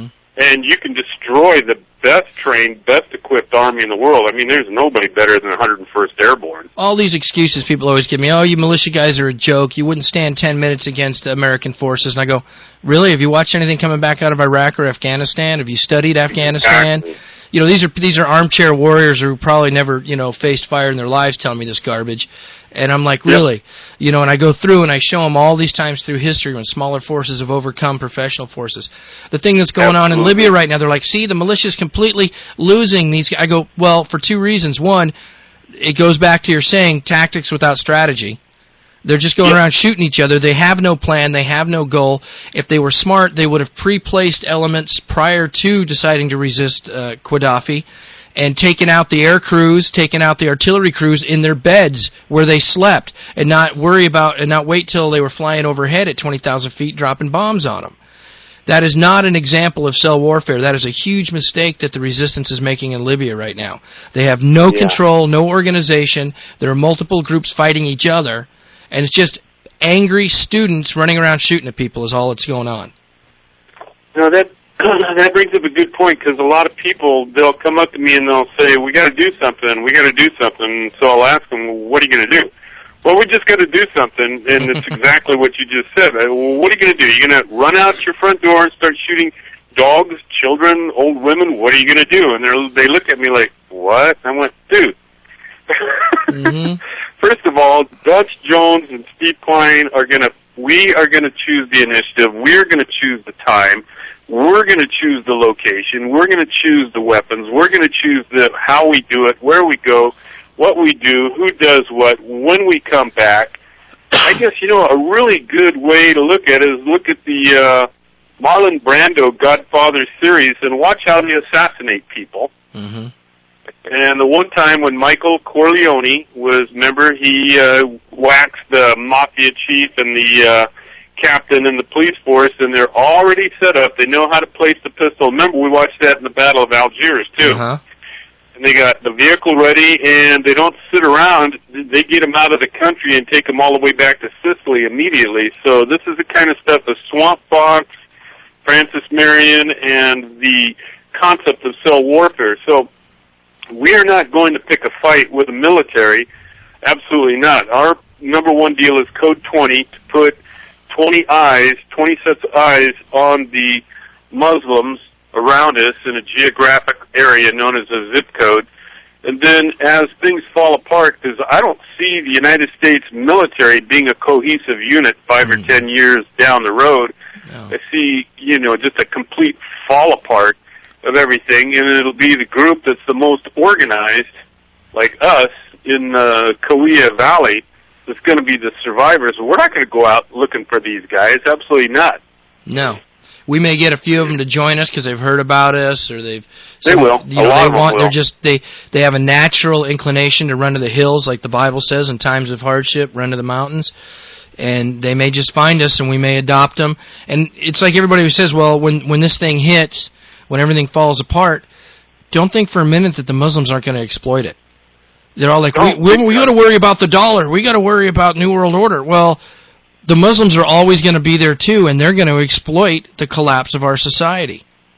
and you can destroy the best trained, best equipped army in the world. I mean, there's nobody better than the 101st Airborne. All these excuses people always give me, oh, you militia guys are a joke, you wouldn't stand 10 minutes against American forces. And I go, really? Have you watched anything coming back out of Iraq or Afghanistan? Have you studied Afghanistan? Exactly. these are armchair warriors who probably never, faced fire in their lives telling me this garbage. And I'm like, really? Yep. And I go through and I show them all these times through history when smaller forces have overcome professional forces. The thing that's going on in Libya right now, they're like, see, the militia's completely losing these guys. I go, well, for two reasons. One, it goes back to your saying tactics without strategy. They're just going around shooting each other. They have no plan. They have no goal. If they were smart, they would have pre-placed elements prior to deciding to resist Gaddafi and taken out the air crews, taken out the artillery crews in their beds where they slept and not wait till they were flying overhead at 20,000 feet dropping bombs on them. That is not an example of cell warfare. That is a huge mistake that the resistance is making in Libya right now. They have no control, no organization. There are multiple groups fighting each other. And it's just angry students running around shooting at people is all that's going on. That brings up a good point, because a lot of people, they'll come up to me and they'll say, we got to do something. So I'll ask them, well, what are you going to do? Well, we just got to do something, and it's exactly what you just said. Well, what are you going to do? You're going to run out your front door and start shooting dogs, children, old women? What are you going to do? And they look at me like, what? I went, dude. Mm-hmm. First of all, Dutch Jones and Steve Klein we are going to choose the initiative. We're going to choose the time. We're going to choose the location. We're going to choose the weapons. We're going to choose how we do it, where we go, what we do, who does what, when we come back. I guess, a really good way to look at it is look at the Marlon Brando Godfather series and watch how they assassinate people. Mm-hmm. And the one time when Michael Corleone he waxed the mafia chief and the captain in the police force, and they're already set up. They know how to place the pistol. Remember, we watched that in the Battle of Algiers, too. Uh-huh. And they got the vehicle ready, and they don't sit around. They get them out of the country and take them all the way back to Sicily immediately. So this is the kind of stuff the Swamp Fox, Francis Marion, and the concept of cell warfare. So we are not going to pick a fight with the military. Absolutely not. Our number one deal is Code 20, to put 20 sets of eyes on the Muslims around us in a geographic area known as a zip code. And then as things fall apart, because I don't see the United States military being a cohesive unit 5 or 10 years down the road. No. I see, just a complete fall apart of everything, and it'll be the group that's the most organized, like us, in the Kauai Valley, that's going to be the survivors. We're not going to go out looking for these guys. Absolutely not. No. We may get a few of them to join us because they've heard about us, or they will. They have a natural inclination to run to the hills, like the Bible says, in times of hardship, run to the mountains. And they may just find us, and we may adopt them. And it's like everybody who says, well, when this thing hits, when everything falls apart, don't think for a minute that the Muslims aren't going to exploit it. They're all like, we got to worry about the dollar. We got to worry about New World Order. Well, the Muslims are always going to be there, too, and they're going to exploit the collapse of our society.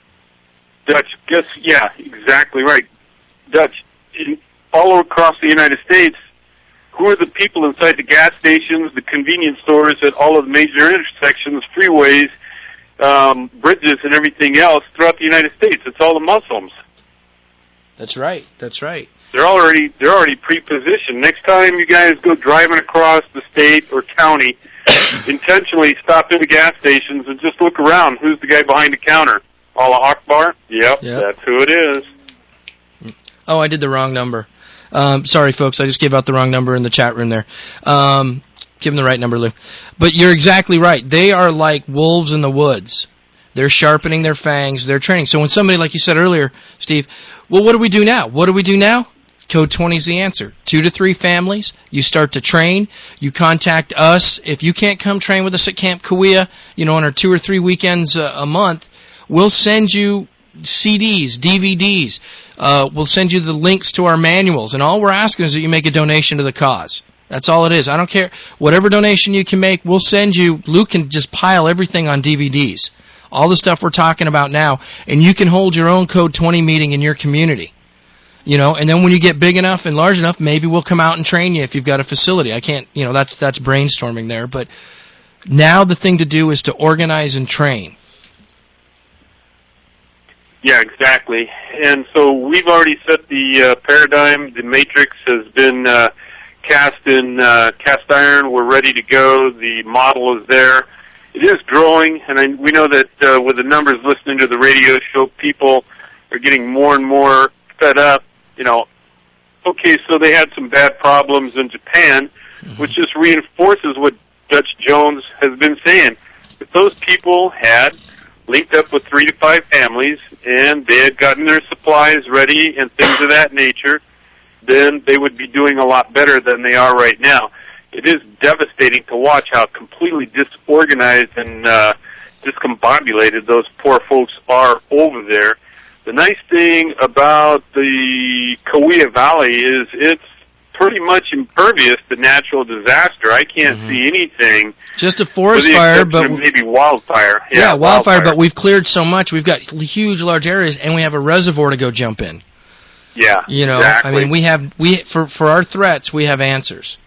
Dutch, exactly right. Dutch, all across the United States, who are the people inside the gas stations, the convenience stores at all of the major intersections, freeways, bridges, and everything else throughout the United States? It's all the Muslims. That's right. They're already pre-positioned. Next time you guys go driving across the state or county, intentionally stop in the gas stations and just look around. Who's the guy behind the counter? Allah Akbar? Yep, that's who it is. Oh, I did the wrong number. Sorry, folks. I just gave out the wrong number in the chat room there. Give them the right number, Lou. But you're exactly right. They are like wolves in the woods. They're sharpening their fangs. They're training. So when somebody, like you said earlier, Steve, well, what do we do now? Code 20 is the answer. 2 to 3 families. You start to train. You contact us. If you can't come train with us at Camp Kauai, on our 2 or 3 weekends a month, we'll send you CDs, DVDs. We'll send you the links to our manuals. And all we're asking is that you make a donation to the cause. That's all it is. I don't care. Whatever donation you can make, we'll send you. Luke can just pile everything on DVDs. All the stuff we're talking about now. And you can hold your own Code 20 meeting in your community. And then when you get big enough and large enough, maybe we'll come out and train you if you've got a facility. I can't, that's brainstorming there. But now the thing to do is to organize and train. Yeah, exactly. And so we've already set the paradigm. The matrix has been cast in cast iron. We're ready to go. The model is there. It is growing, and we know that with the numbers listening to the radio show, people are getting more and more fed up. You know, okay, so they had some bad problems in Japan, which just reinforces what Dutch Jones has been saying. If those people had linked up with 3 to 5 families and they had gotten their supplies ready and things of that nature, then they would be doing a lot better than they are right now. It is devastating to watch how completely disorganized and discombobulated those poor folks are over there. The nice thing about the Kauai Valley is it's pretty much impervious to natural disaster. I can't see anything. Just a forest fire, but maybe wildfire. Yeah, wildfire, but we've cleared so much. We've got huge, large areas, and we have a reservoir to go jump in. Yeah, you know, exactly. I mean, for our threats, we have answers.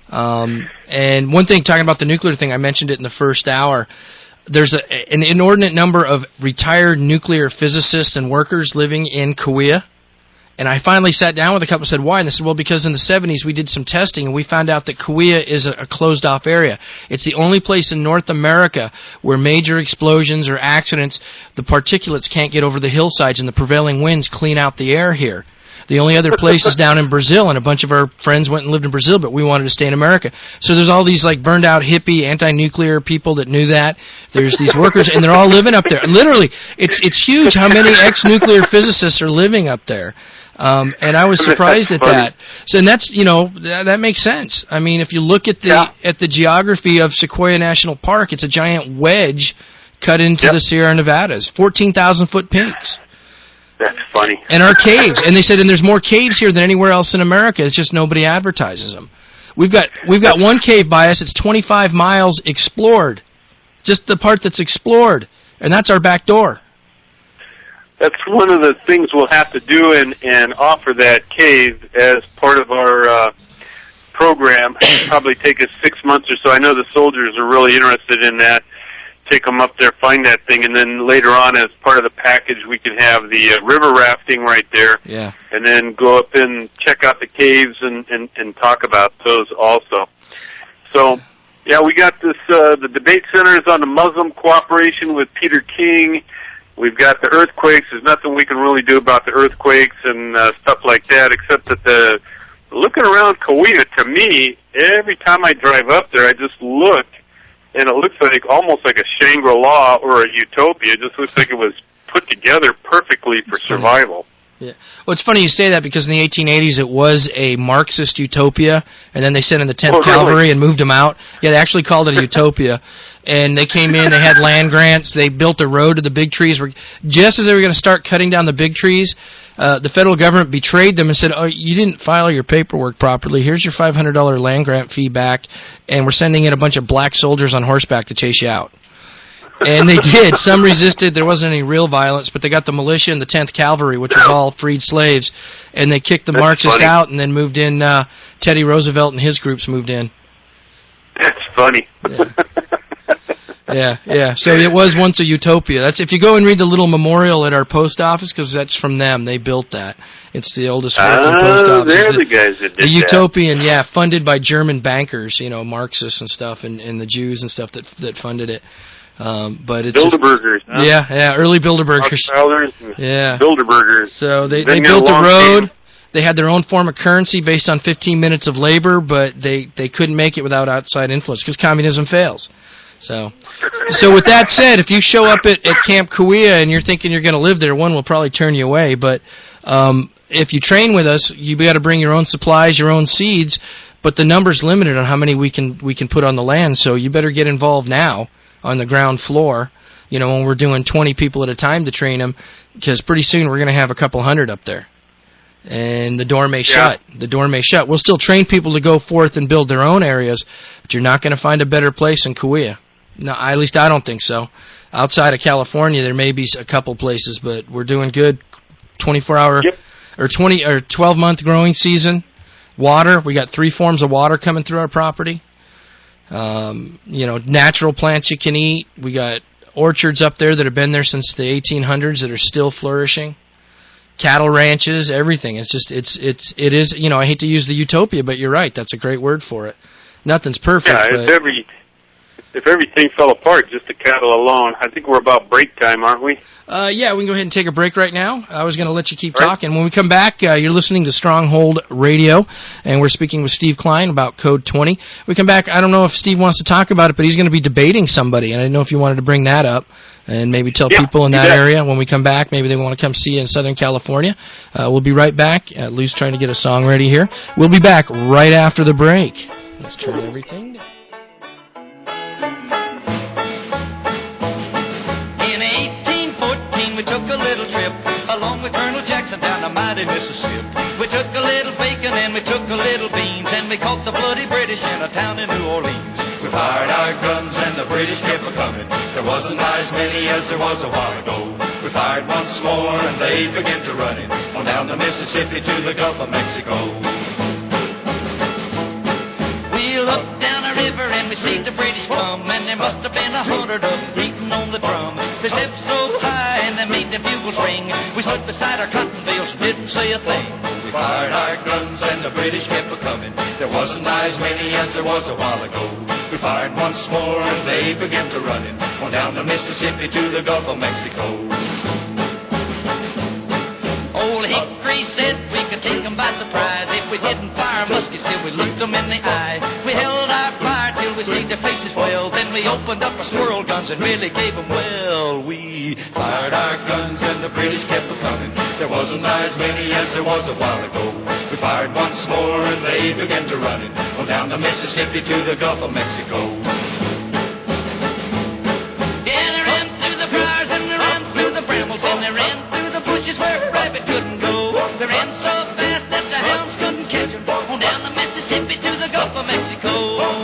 And one thing, talking about the nuclear thing, I mentioned it in the first hour. There's an inordinate number of retired nuclear physicists and workers living in Kauai. And I finally sat down with a couple and said, why? And they said, well, because in the 70s we did some testing and we found out that Kauai is a closed-off area. It's the only place in North America where major explosions or accidents, the particulates can't get over the hillsides and the prevailing winds clean out the air here. The only other place is down in Brazil, and a bunch of our friends went and lived in Brazil, but we wanted to stay in America. So there's all these like burned out hippie, anti-nuclear people that knew that. There's these workers, and they're all living up there. Literally, it's huge how many ex-nuclear physicists are living up there. And I was surprised at that. So, and that's, you know, that makes sense. I mean, if you look at the geography of Sequoia National Park, it's a giant wedge cut into the Sierra Nevadas, 14,000-foot peaks. That's funny. And our caves. And they said, and there's more caves here than anywhere else in America. It's just nobody advertises them. We've got one cave by us. It's 25 miles explored. Just the part that's explored. And that's our back door. That's one of the things we'll have to do and offer that cave as part of our program. It'll probably take us 6 months or so. I know the soldiers are really interested in that. Take them up there, find that thing, and then later on as part of the package we can have the river rafting right there. Yeah. And then go up and check out the caves and talk about those also. So, yeah, we got this, the debate center is on the Muslim cooperation with Peter King. We've got the earthquakes. There's nothing we can really do about the earthquakes and stuff like that, except that looking around Kauai, to me, every time I drive up there, I just look, and it looks like almost like a Shangri-La or a utopia. It just looks like it was put together perfectly for survival. Yeah. Well, it's funny you say that because in the 1880s it was a Marxist utopia, and then they sent in the 10th Cavalry and moved them out. Yeah, they actually called it a utopia. And they came in, they had land grants, they built a road to the big trees. Just as they were going to start cutting down the big trees, the federal government betrayed them and said, oh, you didn't file your paperwork properly. Here's your $500 land grant fee back, and we're sending in a bunch of black soldiers on horseback to chase you out. And they did. Some resisted. There wasn't any real violence, but they got the militia and the 10th Cavalry, which was all freed slaves, and they kicked the Marxists out and then moved in. Teddy Roosevelt and his groups moved in. That's funny. Yeah. So it was once a utopia. That's if you go and read the little memorial at our post office, because that's from them. They built that. It's the oldest working post office. They're the guys that did the utopian, funded by German bankers, Marxists and stuff, and the Jews and stuff that funded it. But it's Bilderbergers. Huh? Early Bilderbergers. Bilderbergers. So they built a road. They had their own form of currency based on 15 minutes of labor, but they couldn't make it without outside influence because communism fails. So with that said, if you show up at Camp Kauai and you're thinking you're going to live there, one will probably turn you away. But if you train with us, you got to bring your own supplies, your own seeds. But the number's limited on how many we can put on the land. So you better get involved now on the ground floor. When we're doing 20 people at a time to train them, because pretty soon we're going to have a couple hundred up there. And the door may shut. The door may shut. We'll still train people to go forth and build their own areas, but you're not going to find a better place than Kauai. No, at least I don't think so. Outside of California, there may be a couple places, but we're doing good. 24-hour or 12-month growing season. Water, we got 3 forms of water coming through our property. Natural plants you can eat. We got orchards up there that have been there since the 1800s that are still flourishing. Cattle ranches, everything. It is, you know, I hate to use the utopia, but you're right. That's a great word for it. Nothing's perfect. Yeah, if everything fell apart, just the cattle alone, I think we're about break time, aren't we? Yeah, we can go ahead and take a break right now. I was going to let you keep talking. When we come back, you're listening to Stronghold Radio, and we're speaking with Steve Klein about Code 20. We come back, I don't know if Steve wants to talk about it, but he's going to be debating somebody, and I didn't know if you wanted to bring that up and maybe tell people in that area when we come back, maybe they want to come see you in Southern California. We'll be right back. Lou's trying to get a song ready here. We'll be back right after the break. Let's turn everything down. In 1814, we took a little trip along with Colonel Jackson down the mighty Mississippi. We took a little bacon and we took a little beans, and we caught the bloody British in a town in New Orleans. We fired our guns and the British kept a-coming. There wasn't as many as there was a while ago. We fired once more and they began to run it on down the Mississippi to the Gulf of Mexico. We looked down a river and we seen the British come, and there must have been 100 of them beating on the drum. They stepped so high and they made the bugles ring. We stood beside our cotton bales and didn't say a thing. We fired our guns and the British kept a-coming. There wasn't as many as there was a while ago. We fired once more and they began to run it on down the Mississippi to the Gulf of Mexico. Old Hickory said we could take them by surprise if we didn't fire muskets till we looked them in the eye. We held our fire till we seen their faces well. Then we opened up our squirrel guns and really gave them well. We fired our guns and the British kept a-coming. There wasn't as many as there was a while ago. We fired once more and they began to run it on down the Mississippi to the Gulf of Mexico. Yeah, they ran through the briars and they ran through the brambles and they ran through the bushes where a rabbit couldn't go. They ran so fast that the hounds couldn't catch them on down the Mississippi to the Gulf of Mexico.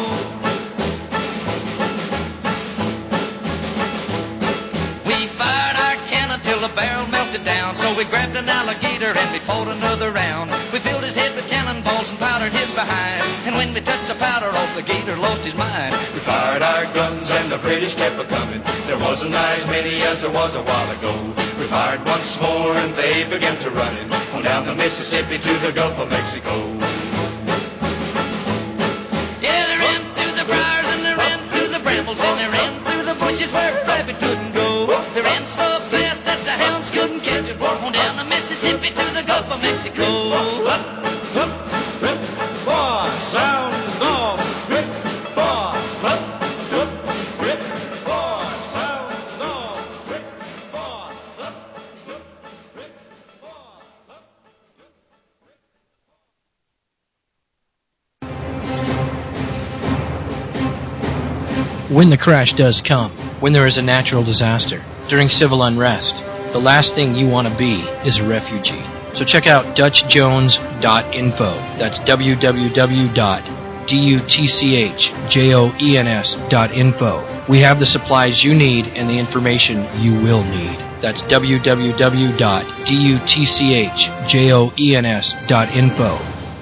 We fired our cannon till the barrel melted down, so we grabbed an alligator and we fought another round. We filled his head with cannonballs and powdered his behind, and when we touched the powder off, the gator lost his mind. We fired our guns and the British kept a-coming. There wasn't as many as there was a while ago. We fired once more and they began to run it on down the Mississippi to the Gulf of Mexico. Yeah, they ran through the briars and they ran through the brambles and they ran through the bushes where a rabbit couldn't go. They ran so fast that the hounds couldn't catch them on down the Mississippi to the Gulf of Mexico. Sound off, rip, bar, rip, bar, sound off, rip, bar, rip, bar. When the crash does come, when there is a natural disaster, during civil unrest, the last thing you want to be is a refugee. So check out DutchJones.info. That's www.dutchjoens.info. We have the supplies you need and the information you will need. That's www.dutchjoens.info.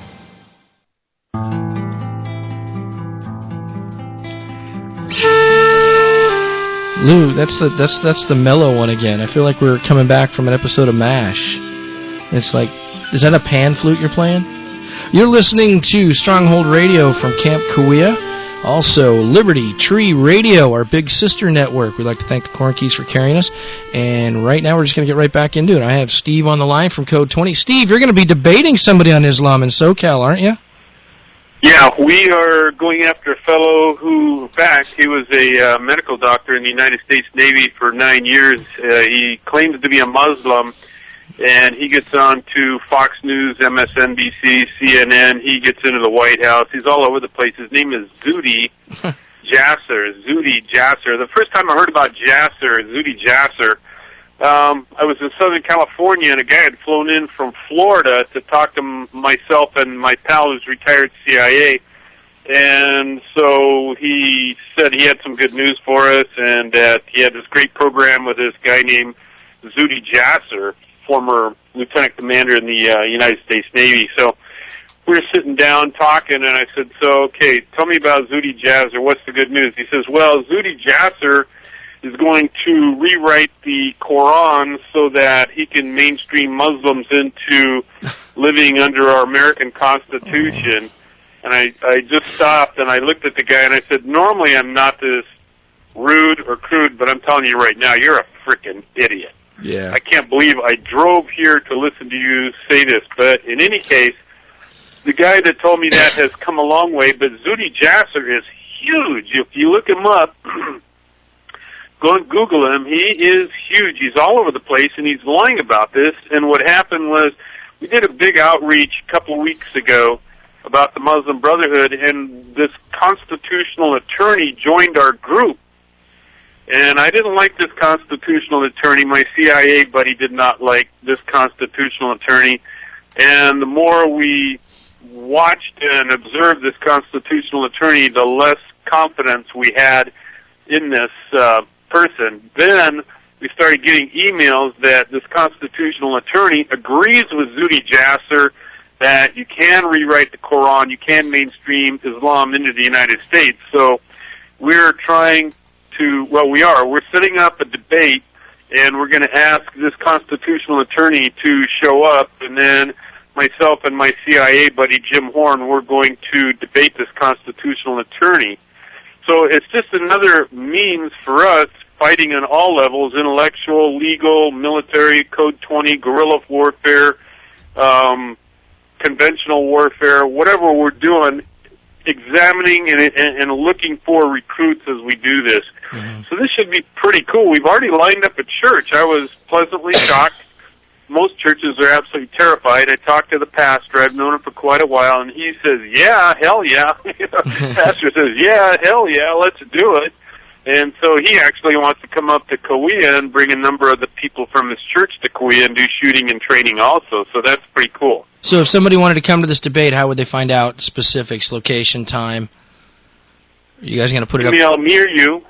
Lou, that's the mellow one again. I feel like we're coming back from an episode of MASH. It's like, is that a pan flute you're playing? You're listening to Stronghold Radio from Camp Kauai. Also, Liberty Tree Radio, our big sister network. We'd like to thank the Corn Keys for carrying us. And right now we're just going to get right back into it. I have Steve on the line from Code 20. Steve, you're going to be debating somebody on Islam in SoCal, aren't you? Yeah, we are going after a fellow who, in fact, he was a medical doctor in the United States Navy for 9 years. He claims to be a Muslim, and he gets on to Fox News, MSNBC, CNN. He gets into the White House. He's all over the place. His name is Zuhdi Jasser. Zuhdi Jasser. The first time I heard about Zuhdi Jasser, I was in Southern California, and a guy had flown in from Florida to talk to myself and my pal who's retired CIA. And so he said he had some good news for us, and that he had this great program with this guy named Zuhdi Jasser, former lieutenant commander in the United States Navy. So we were sitting down talking, and I said, so, okay, tell me about Zuhdi Jasser. What's the good news? He says, well, Zuhdi Jasser is going to rewrite the Quran so that he can mainstream Muslims into living under our American Constitution. And I just stopped and I looked at the guy and I said, normally I'm not this rude or crude, but I'm telling you right now, you're a freaking idiot. Yeah. I can't believe I drove here to listen to you say this. But in any case, the guy that told me that has come a long way, but Zuhdi Jasser is huge. If you look him up, go and Google him. He is huge. He's all over the place, and he's lying about this. And what happened was we did a big outreach a couple of weeks ago about the Muslim Brotherhood, and this constitutional attorney joined our group. And I didn't like this constitutional attorney. My CIA buddy did not like this constitutional attorney. And the more we watched and observed this constitutional attorney, the less confidence we had in this person. Then we started getting emails that this constitutional attorney agrees with Zuhdi Jasser that you can rewrite the Quran, you can mainstream Islam into the United States. So we're trying to, we're setting up a debate, and we're going to ask this constitutional attorney to show up, and then myself and my CIA buddy Jim Horn, we're going to debate this constitutional attorney. So it's just another means for us fighting on all levels, intellectual, legal, military, Code 20, guerrilla warfare, conventional warfare, whatever we're doing, examining and looking for recruits as we do this. Mm-hmm. So this should be pretty cool. We've already lined up a church. I was pleasantly shocked. Most churches are absolutely terrified. I talked to the pastor. I've known him for quite a while, and he says, yeah, hell yeah. Pastor says, yeah, hell yeah, let's do it. And so he actually wants to come up to Kauai and bring a number of the people from his church to Kauai and do shooting and training also. So that's pretty cool. So if somebody wanted to come to this debate, how would they find out specifics, location, time? Are you guys going to put it up? Email me or you.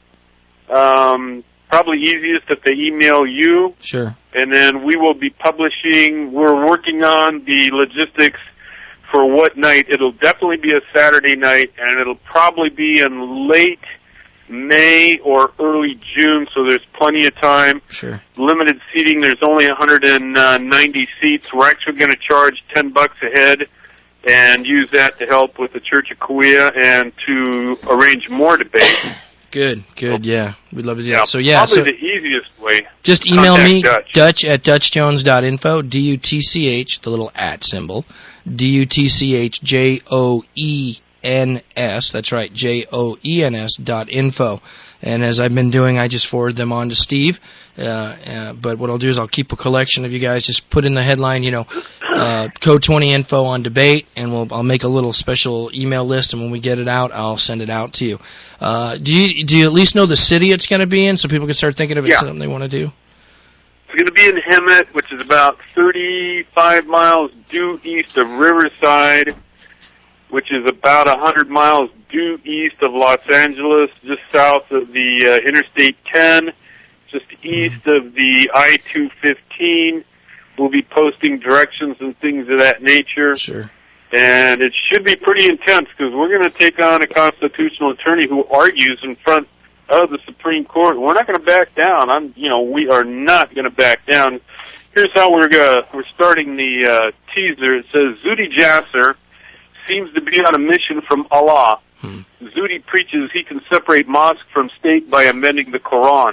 Probably easiest if they email you. Sure. And then we will be publishing. We're working on the logistics for what night. It'll definitely be a Saturday night, and it'll probably be in late May or early June, so there's plenty of time. Sure. Limited seating. There's only 190 seats. We're actually going to charge $10 a head and use that to help with the Church of Kauai and to arrange more debates. Good, yeah. We'd love to do that. that. So, yeah. Probably the easiest way. Just email me, Dutch at dutchjones.info, DUTCH, the little @ symbol, DUTCHJOENS, that's right, JOENS.info. And as I've been doing, I just forward them on to Steve. But what I'll do is I'll keep a collection of you guys. Just put in the headline, Code 20 info on debate, and I'll make a little special email list. And when we get it out, I'll send it out to you. Do you at least know the city it's going to be in, so people can start thinking of it as something they want to do? It's going to be in Hemet, which is about 35 miles due east of Riverside, which is about 100 miles due east of Los Angeles, just south of the Interstate 10, just east of the I-215. We'll be posting directions and things of that nature. Sure. And it should be pretty intense because we're going to take on a constitutional attorney who argues in front of the Supreme Court. We're not going to back down. We are not going to back down. Here's how we're starting the teaser. It says, Zuhdi Jasser seems to be on a mission from Allah. Zuhdi preaches he can separate mosque from state by amending the Quran.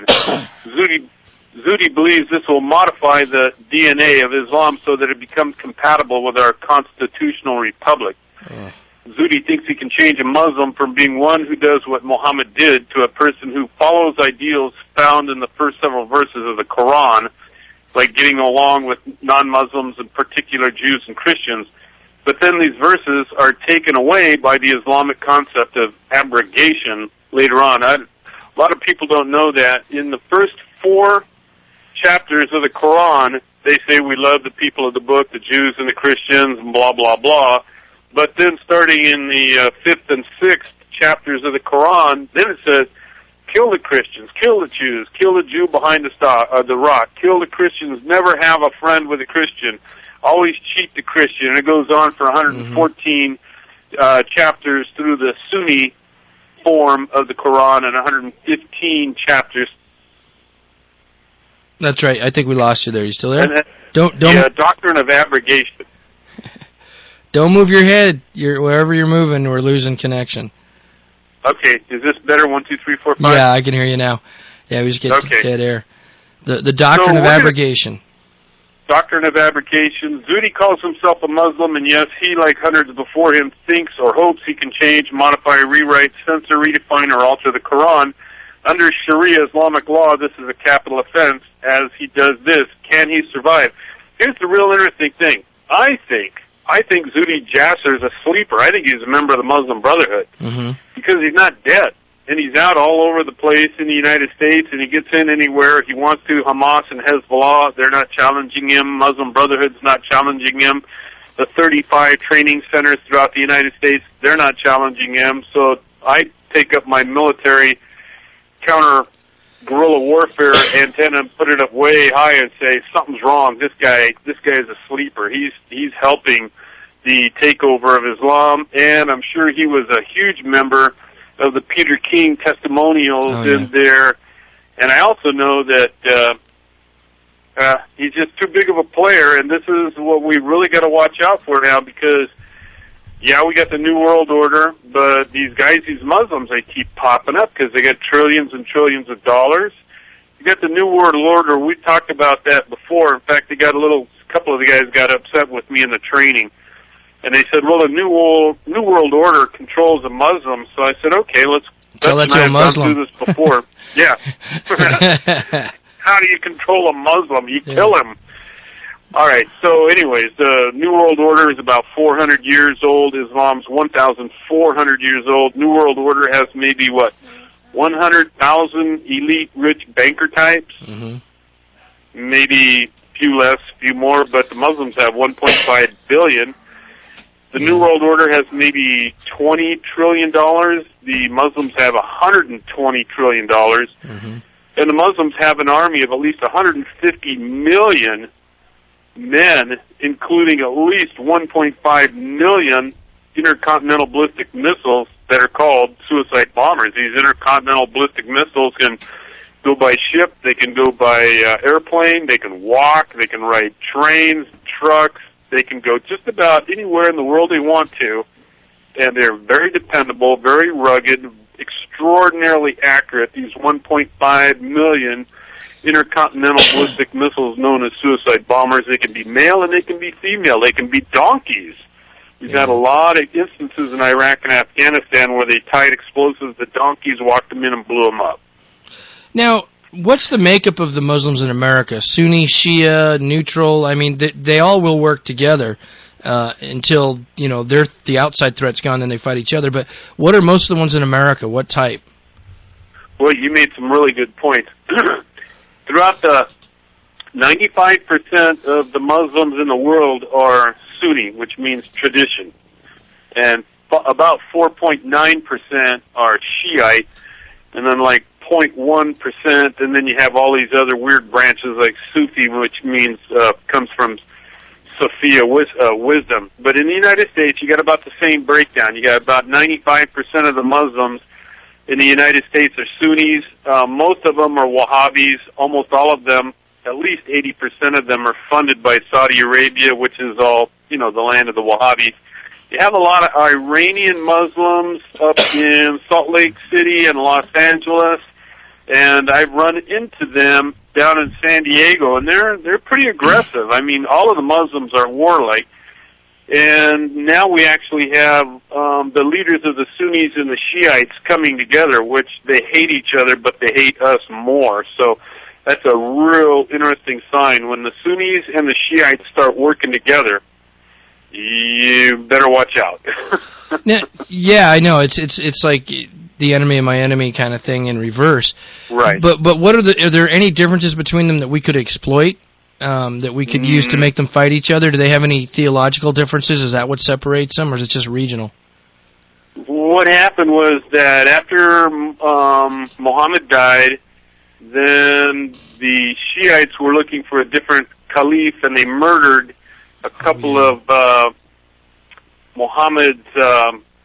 Zuhdi believes this will modify the DNA of Islam so that it becomes compatible with our constitutional republic. Zuhdi thinks he can change a Muslim from being one who does what Muhammad did to a person who follows ideals found in the first several verses of the Quran, like getting along with non-Muslims, in particular Jews and Christians. But then these verses are taken away by the Islamic concept of abrogation later on. A lot of people don't know that. In the first 4 chapters of the Quran, they say we love the people of the book, the Jews and the Christians, and blah, blah, blah. But then starting in the 5th and 6th chapters of the Quran, then it says, kill the Christians, kill the Jews, kill the Jew behind the rock, kill the Christians, never have a friend with a Christian. Always cheat the Christian, and it goes on for 114 chapters through the Sunni form of the Quran and 115 chapters. That's right. I think we lost you there. You still there? And Don't. Yeah, doctrine of abrogation. Don't move your head. Wherever you're moving, we're losing connection. Okay, is this better? 1, 2, 3, 4, 5. Yeah, I can hear you now. Yeah, we just get dead air. The doctrine of abrogation. Doctrine of abrogation. Zudi calls himself a Muslim, and yes, he, like hundreds before him, thinks or hopes he can change, modify, rewrite, censor, redefine, or alter the Quran. Under Sharia Islamic law, this is a capital offense. As he does this, can he survive? Here's the real interesting thing. I think Zudi Jasser is a sleeper. I think he's a member of the Muslim Brotherhood because he's not dead. And he's out all over the place in the United States, and he gets in anywhere he wants to. Hamas and Hezbollah, they're not challenging him. Muslim Brotherhood's not challenging him. The 35 training centers throughout the United States, they're not challenging him. So I take up my military counter guerrilla warfare antenna and put it up way high and say, something's wrong. This guy is a sleeper. He's helping the takeover of Islam, and I'm sure he was a huge member of the Peter King testimonials in there. And I also know that he's just too big of a player, and this is what we really got to watch out for now because, yeah, we got the New World Order, but these guys, these Muslims, they keep popping up because they got trillions and trillions of dollars. You got the New World Order. We talked about that before. In fact, they got couple of the guys got upset with me in the training. And they said, well, the New World Order controls the Muslims. So I said, okay, let's gone through this before. Yeah. How do you control a Muslim? You kill him. All right. So anyways, the New World Order is about 400 years old. Islam's 1,400 years old. New World Order has maybe, 100,000 elite rich banker types? Maybe a few less, few more, but the Muslims have 1.5 billion. The New World Order has maybe $20 trillion. The Muslims have $120 trillion. And the Muslims have an army of at least 150 million men, including at least 1.5 million intercontinental ballistic missiles that are called suicide bombers. These intercontinental ballistic missiles can go by ship, they can go by airplane, they can walk, they can ride trains, trucks, they can go just about anywhere in the world they want to, and they're very dependable, very rugged, extraordinarily accurate. These 1.5 million intercontinental ballistic missiles known as suicide bombers, they can be male and they can be female. They can be donkeys. We've had a lot of instances in Iraq and Afghanistan where they tied explosives to donkeys, walked them in, and blew them up. Now, what's the makeup of the Muslims in America? Sunni, Shia, neutral? I mean, they all will work together until, the outside threat's gone, then they fight each other. But what are most of the ones in America? What type? Well, you made some really good points. Throughout the 95% of the Muslims in the world are Sunni, which means tradition. And about 4.9% are Shiite, and then 0.1%, and then you have all these other weird branches like Sufi, which means comes from Sophia, wisdom. But in the United States, you got about the same breakdown. You got about 95% of the Muslims in the United States are Sunnis. Most of them are Wahhabis. Almost all of them, at least 80% of them, are funded by Saudi Arabia, which is all, the land of the Wahhabis. You have a lot of Iranian Muslims up in Salt Lake City and Los Angeles, and I've run into them down in San Diego, and they're pretty aggressive. I mean, all of the Muslims are warlike, and now we actually have the leaders of the Sunnis and the Shiites coming together, which they hate each other, but they hate us more. So that's a real interesting sign. When the Sunnis and the Shiites start working together, you better watch out. Now, yeah, I know. It's like the enemy of my enemy kind of thing in reverse. Right. But what are there any differences between them that we could exploit, that we could use to make them fight each other? Do they have any theological differences? Is that what separates them, or is it just regional? What happened was that after Muhammad died, then the Shiites were looking for a different caliph, and they murdered a couple of Muhammad's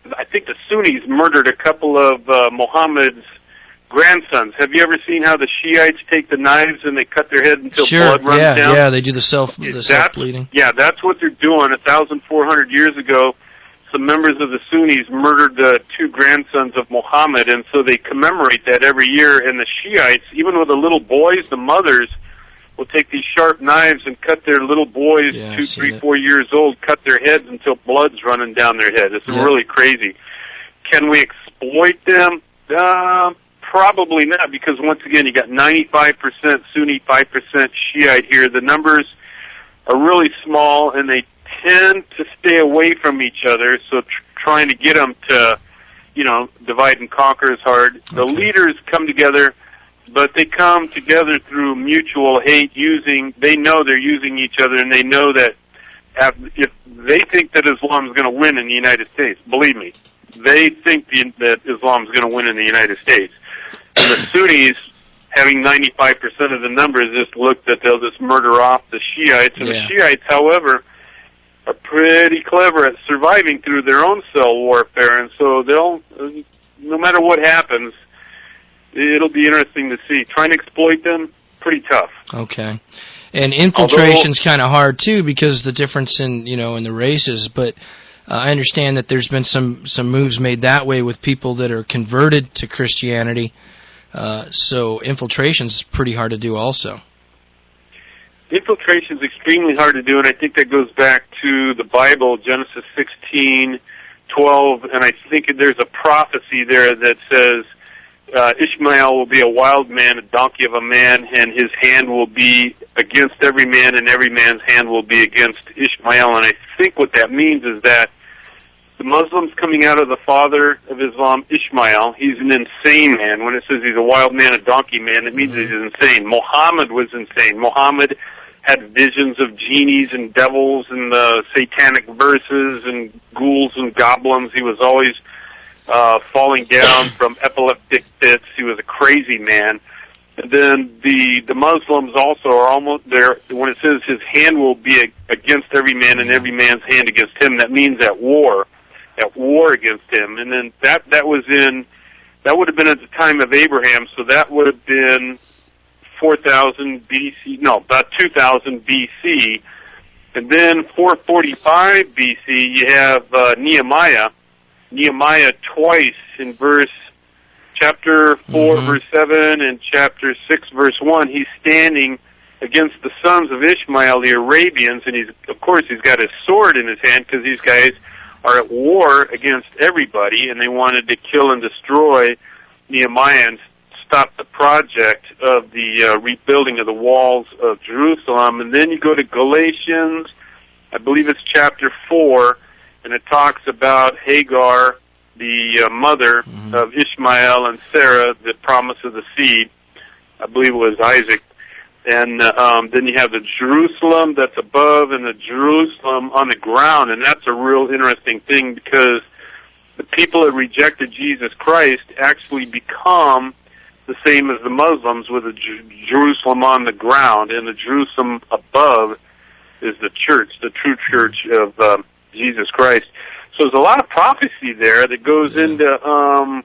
I think the Sunnis murdered a couple of Muhammad's grandsons. Have you ever seen how the Shiites take the knives and they cut their head until blood runs down? Yeah, they do the self-bleeding. Yeah, that's what they're doing. 1,400 years ago, some members of the Sunnis murdered the two grandsons of Muhammad, and so they commemorate that every year. And the Shiites, even with the little boys, the mothers will take these sharp knives and cut their little boys, 2, 3, 4 years old, cut their heads until blood's running down their head. It's really crazy. Can we exploit them? Probably not, because once again, you got 95% Sunni, 5% Shiite here. The numbers are really small, and they tend to stay away from each other, so trying to get them to, divide and conquer is hard. The leaders come together, but they come together through mutual hate, they know they're using each other, and they know that if they think that Islam is going to win in the United States, believe me, they think that Islam is going to win in the United States. And the Sunnis, having 95% of the numbers, just look that they'll just murder off the Shiites. And the Shiites, however, are pretty clever at surviving through their own cell warfare. And so they'll, no matter what happens, it'll be interesting to see. Trying to exploit them, pretty tough. Okay. And infiltration's kind of hard, too, because the difference in, in the races. But I understand that there's been some moves made that way with people that are converted to Christianity. So infiltration's pretty hard to do also. Infiltration is extremely hard to do, and I think that goes back to the Bible, Genesis 16:12, and I think there's a prophecy there that says Ishmael will be a wild man, a donkey of a man, and his hand will be against every man, and every man's hand will be against Ishmael. And I think what that means is that the Muslims coming out of the father of Islam, Ishmael, he's an insane man. When it says he's a wild man, a donkey man, it means he's insane. Muhammad was insane. Muhammad had visions of genies and devils and satanic verses and ghouls and goblins. He was always falling down from epileptic fits. He was a crazy man. And then the Muslims also are almost there. When it says his hand will be against every man and every man's hand against him, that means at war against him. And then that would have been at the time of Abraham, so that would have been 4,000 BC, no, about 2,000 BC. And then 445 BC, you have Nehemiah. Nehemiah twice in chapter 4, verse 7, and chapter 6, verse 1, he's standing against the sons of Ishmael, the Arabians, and he's got his sword in his hand because these guys are at war against everybody, and they wanted to kill and destroy Nehemiah and stop the project of the rebuilding of the walls of Jerusalem. And then you go to Galatians, I believe it's chapter 4, and it talks about Hagar, the mother of Ishmael, and Sarah, the promise of the seed. I believe it was Isaac. And then you have the Jerusalem that's above and the Jerusalem on the ground, and that's a real interesting thing because the people that rejected Jesus Christ actually become the same as the Muslims with the Jerusalem on the ground, and the Jerusalem above is the church, the true church of Jesus Christ. So there's a lot of prophecy there that goes into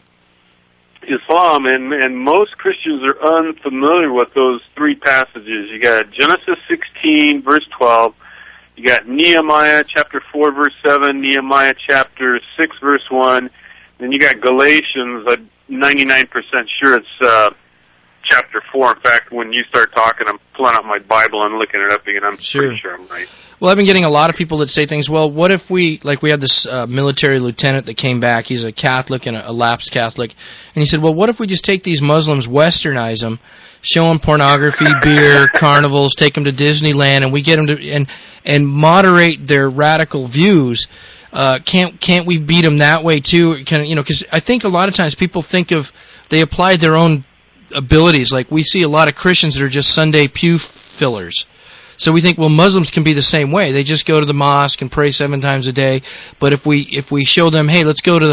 Islam, and most Christians are unfamiliar with those three passages. You got Genesis 16, verse 12. You got Nehemiah chapter 4, verse 7, Nehemiah chapter 6, verse 1. Then you got Galatians, I'm 99% sure it's chapter 4. In fact, when you start talking, I'm pulling out my Bible and looking it up again. I'm pretty sure I'm right. Well, I've been getting a lot of people that say things, well, what if we had this military lieutenant that came back, he's a Catholic and a lapsed Catholic, and he said, well, what if we just take these Muslims, westernize them, show them pornography, beer, carnivals, take them to Disneyland, and we get them to, and moderate their radical views. Can't we beat them that way too? Because I think a lot of times people they apply their own abilities. Like we see a lot of Christians that are just Sunday pew fillers. So we think, well, Muslims can be the same way. They just go to the mosque and pray 7 times a day. But if we show them, hey, let's go to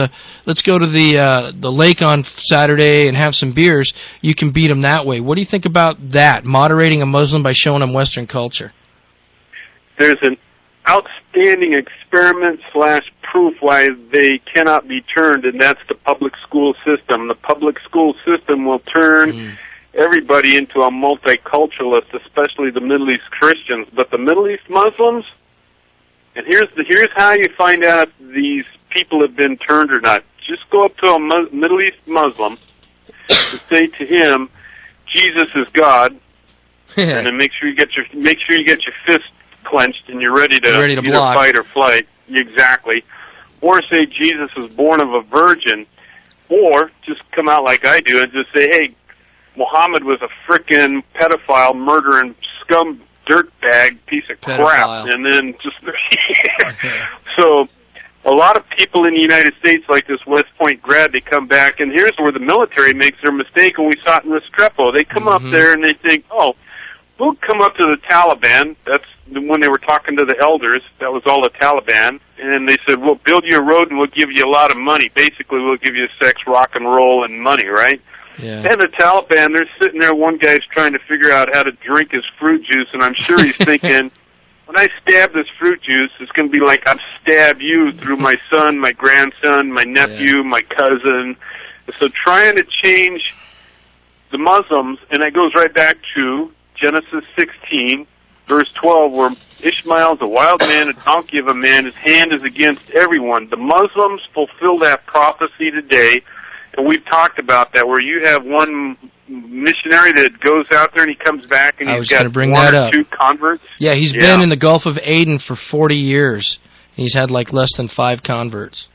the lake on Saturday and have some beers, you can beat them that way. What do you think about that? Moderating a Muslim by showing them Western culture. There's an outstanding experiment / proof why they cannot be turned, and that's the public school system. The public school system will turn everybody into a multiculturalist, especially the Middle East Christians. But the Middle East Muslims, and here's how you find out if these people have been turned or not. Just go up to a Middle East Muslim and say to him, "Jesus is God," and then make sure you get your fist clenched and you're ready to either block. Fight or flight. Exactly. Or say Jesus was born of a virgin, or just come out like I do and just say, "Hey, Muhammad was a frickin' pedophile, murdering scum, dirtbag, piece of crap," and then just so. A lot of people in the United States, like this West Point grad, they come back, and here's where the military makes their mistake, and we saw it in Restrepo. They come up there and they think, "Oh, we'll come up to the Taliban." That's when they were talking to the elders. That was all the Taliban. And they said, "We'll build you a road and we'll give you a lot of money. Basically, we'll give you sex, rock and roll, and money," right? Yeah. And the Taliban, they're sitting there, one guy's trying to figure out how to drink his fruit juice, and I'm sure he's thinking, when I stab this fruit juice, it's going to be like I've stabbed you through my son, my grandson, my nephew, my cousin. So trying to change the Muslims, and that goes right back to Genesis 16, verse 12, where Ishmael's a wild man, a donkey of a man, his hand is against everyone. The Muslims fulfill that prophecy today, and we've talked about that, where you have one missionary that goes out there and he comes back and he's got one or two converts. Yeah, he's been in the Gulf of Aden for 40 years. He's had like less than 5 converts.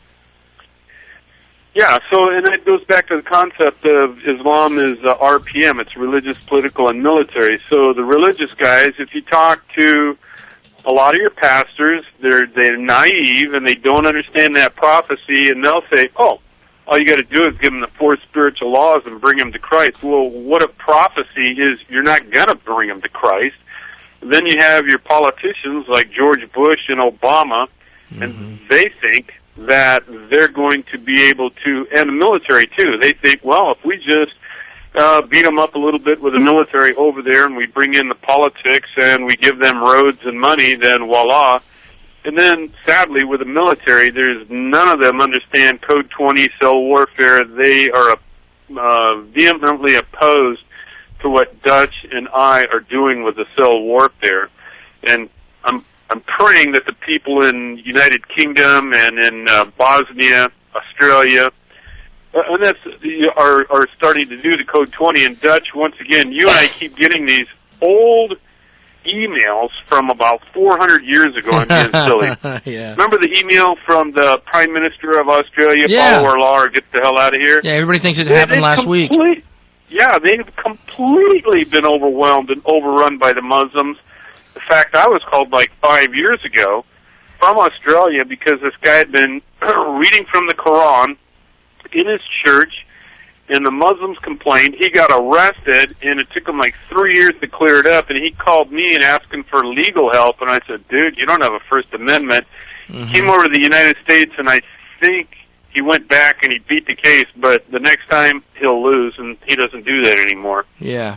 Yeah, so, and that goes back to the concept of Islam is RPM. It's religious, political, and military. So the religious guys, if you talk to a lot of your pastors, they're naive and they don't understand that prophecy, and they'll say, "Oh, all you got to do is give them the 4 spiritual laws and bring them to Christ." Well, what a prophecy is, you're not going to bring them to Christ. Then you have your politicians like George Bush and Obama, and they think that they're going to be able to, and the military too, they think, well, if we just beat them up a little bit with the military over there and we bring in the politics and we give them roads and money, then voila. And then, sadly, with the military, there's none of them understand Code 20, cell warfare. They are vehemently opposed to what Dutch and I are doing with the cell warfare. And I'm praying that the people in United Kingdom and in Bosnia, Australia, and that's are starting to do the Code 20. And Dutch, once again, you and I keep getting these old emails from about 400 years ago. I'm being silly. Yeah. Remember the email from the Prime Minister of Australia, follow our law or get the hell out of here? Yeah, everybody thinks it happened last week. Yeah, they've completely been overwhelmed and overrun by the Muslims. In fact, I was called like 5 years ago from Australia because this guy had been reading from the Quran in his church, and the Muslims complained. He got arrested, and it took him like 3 years to clear it up, and he called me and asked him for legal help, and I said, "Dude, you don't have a First Amendment." Came over to the United States, and I think he went back and he beat the case, but the next time he'll lose, and he doesn't do that anymore. Yeah.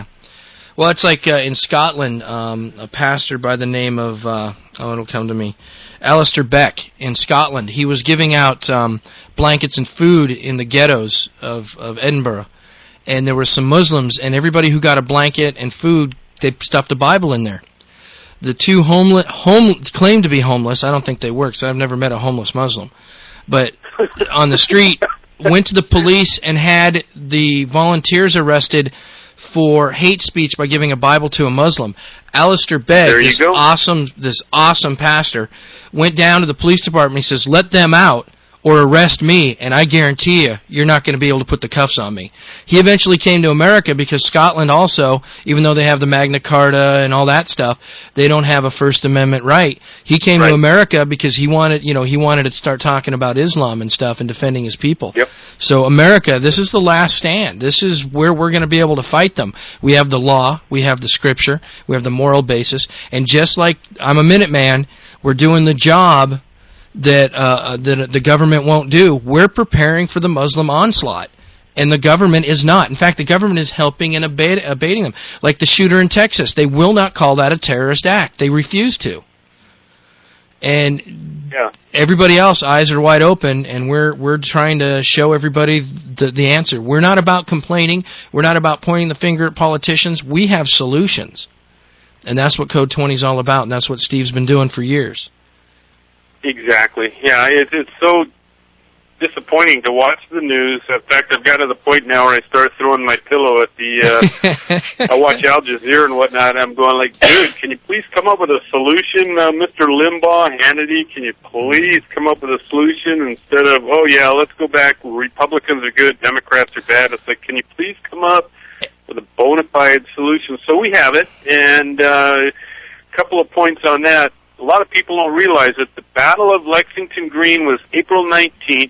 Well, it's like in Scotland, a pastor by the name of, it'll come to me, Alistair Beck in Scotland. He was giving out blankets and food in the ghettos of Edinburgh. And there were some Muslims, and everybody who got a blanket and food, they stuffed a Bible in there. The two claimed to be homeless. I don't think they were, because I've never met a homeless Muslim. But on the street, went to the police and had the volunteers arrested for hate speech by giving a Bible to a Muslim. Alistair Begg, this awesome pastor, went down to the police department. He says, "Let them out or arrest me, and I guarantee you're not going to be able to put the cuffs on me." He eventually came to America because Scotland also, even though they have the Magna Carta and all that stuff, they don't have a First Amendment right. He came to America because he wanted to start talking about Islam and stuff and defending his people. Yep. So America, this is the last stand. This is where we're going to be able to fight them. We have the law, we have the scripture, we have the moral basis, and just like I'm a Minuteman, we're doing the job that the government won't do. We're preparing for the Muslim onslaught, and the government is not. In fact, the government is helping and abating them. Like the shooter in Texas, they will not call that a terrorist act. They refuse to. And everybody else, eyes are wide open, and we're trying to show everybody the answer. We're not about complaining. We're not about pointing the finger at politicians. We have solutions. And that's what Code 20 is all about, and that's what Steve's been doing for years. Exactly. Yeah, it's so disappointing to watch the news. In fact, I've got to the point now where I start throwing my pillow at the, I watch Al Jazeera and whatnot, and I'm going like, dude, can you please come up with a solution, Mr. Limbaugh, Hannity, can you please come up with a solution instead of, oh yeah, let's go back, Republicans are good, Democrats are bad. It's like, can you please come up with a bona fide solution? So we have it, and a couple of points on that. A lot of people don't realize that the Battle of Lexington Green was April 19th,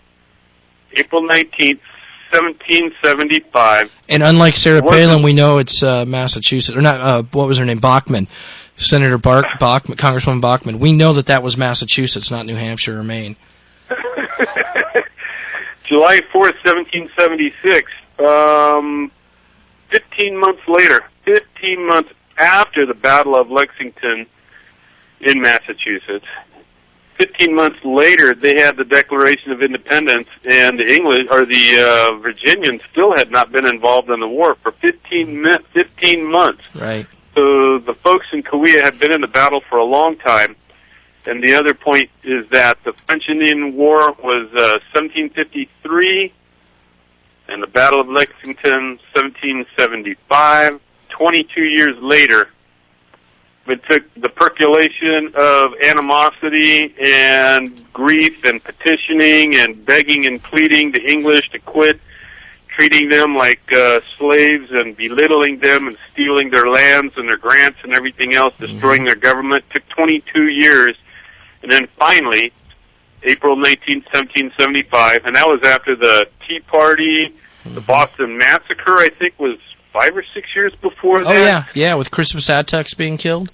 1775. And unlike Sarah Palin, we know it's Massachusetts, or not, what was her name, Bachman, Senator Bachman, Congresswoman Bachman. We know that was Massachusetts, not New Hampshire or Maine. July 4th, 1776, 15 months later, 15 months after the Battle of Lexington in Massachusetts, 15 months later, they had the Declaration of Independence, and the English, or the Virginians, still had not been involved in the war for 15 months. Right. So the folks in Korea had been in the battle for a long time. And the other point is that the French-Indian War was 1753, and the Battle of Lexington, 1775. 22 years later, it took the percolation of animosity and grief and petitioning and begging and pleading the English to quit treating them like slaves and belittling them and stealing their lands and their grants and everything else, destroying their government. It took 22 years. And then finally, April 19th, 1775, and that was after the Tea Party, the Boston Massacre, I think, was 5 or 6 years before that. Oh, yeah, with Crispus Attucks being killed.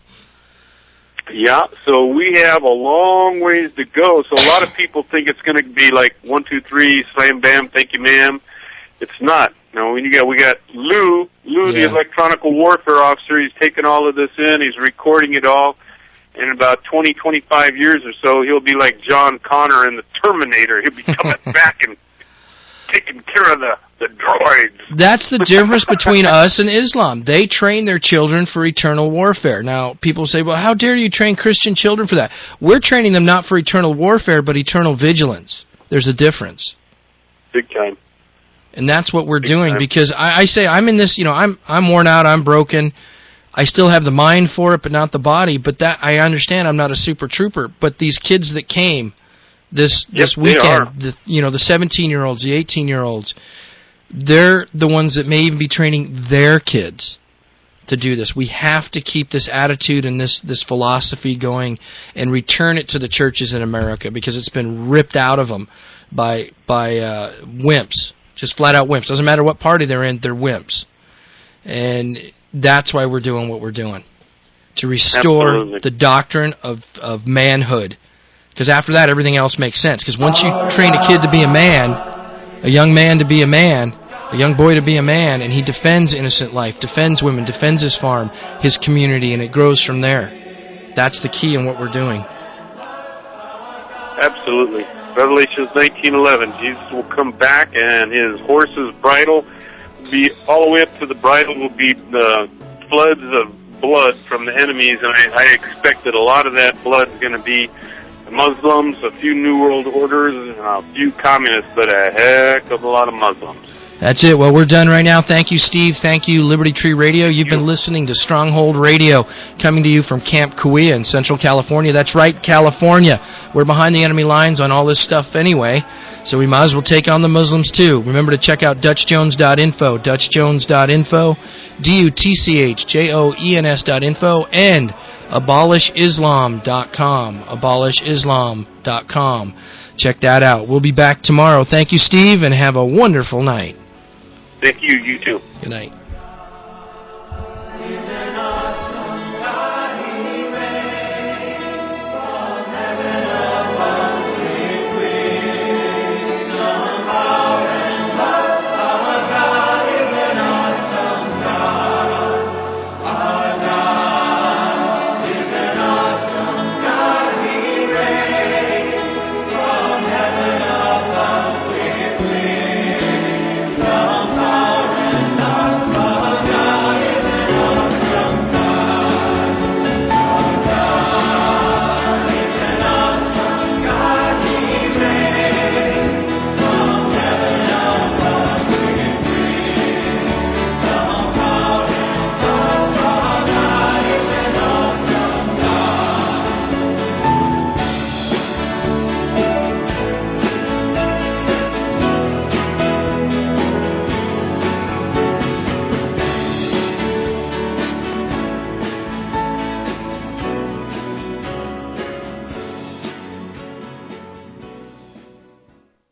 Yeah, so we have a long ways to go. So a lot of people think it's going to be like 1, 2, 3, slam, bam, thank you, ma'am. It's not. No, we got Lou, the electronic warfare officer. He's taking all of this in. He's recording it all. In about 20, 25 years or so, he'll be like John Connor in the Terminator. He'll be coming back and taking care of the droids. That's the difference between us and Islam. They train their children for eternal warfare. Now, people say, well, how dare you train Christian children for that? We're training them not for eternal warfare, but eternal vigilance. There's a difference. Big time. And that's what we're doing, because I say I'm in this, I'm worn out, I'm broken. I still have the mind for it, but not the body. But that I understand I'm not a super trooper. But these kids that came this weekend, the 17-year-olds, the 18-year-olds, they're the ones that may even be training their kids to do this. We have to keep this attitude and this philosophy going and return it to the churches in America, because it's been ripped out of them by wimps, just flat out wimps. Doesn't matter what party they're in, they're wimps. And that's why we're doing what we're doing, to restore the doctrine of manhood. Because after that, everything else makes sense. Because once you train a kid to be a man, a young man to be a man, a young boy to be a man, and he defends innocent life, defends women, defends his farm, his community, and it grows from there. That's the key in what we're doing. Absolutely. Revelations 19:11. Jesus will come back, and his horse's bridle be all the way up to the bridle will be the floods of blood from the enemies, and I expect that a lot of that blood is going to be the Muslims, a few New World Orders, and a few communists, but a heck of a lot of Muslims. That's it. Well, we're done right now. Thank you, Steve. Thank you, Liberty Tree Radio. You've been listening to Stronghold Radio, coming to you from Camp Kauai in Central California. That's right, California. We're behind the enemy lines on all this stuff anyway, so we might as well take on the Muslims too. Remember to check out DutchJones.info, DutchJones.info, DutchJoens.info, and AbolishIslam.com, AbolishIslam.com. Check that out. We'll be back tomorrow. Thank you, Steve, and have a wonderful night. Thank you. You too. Good night.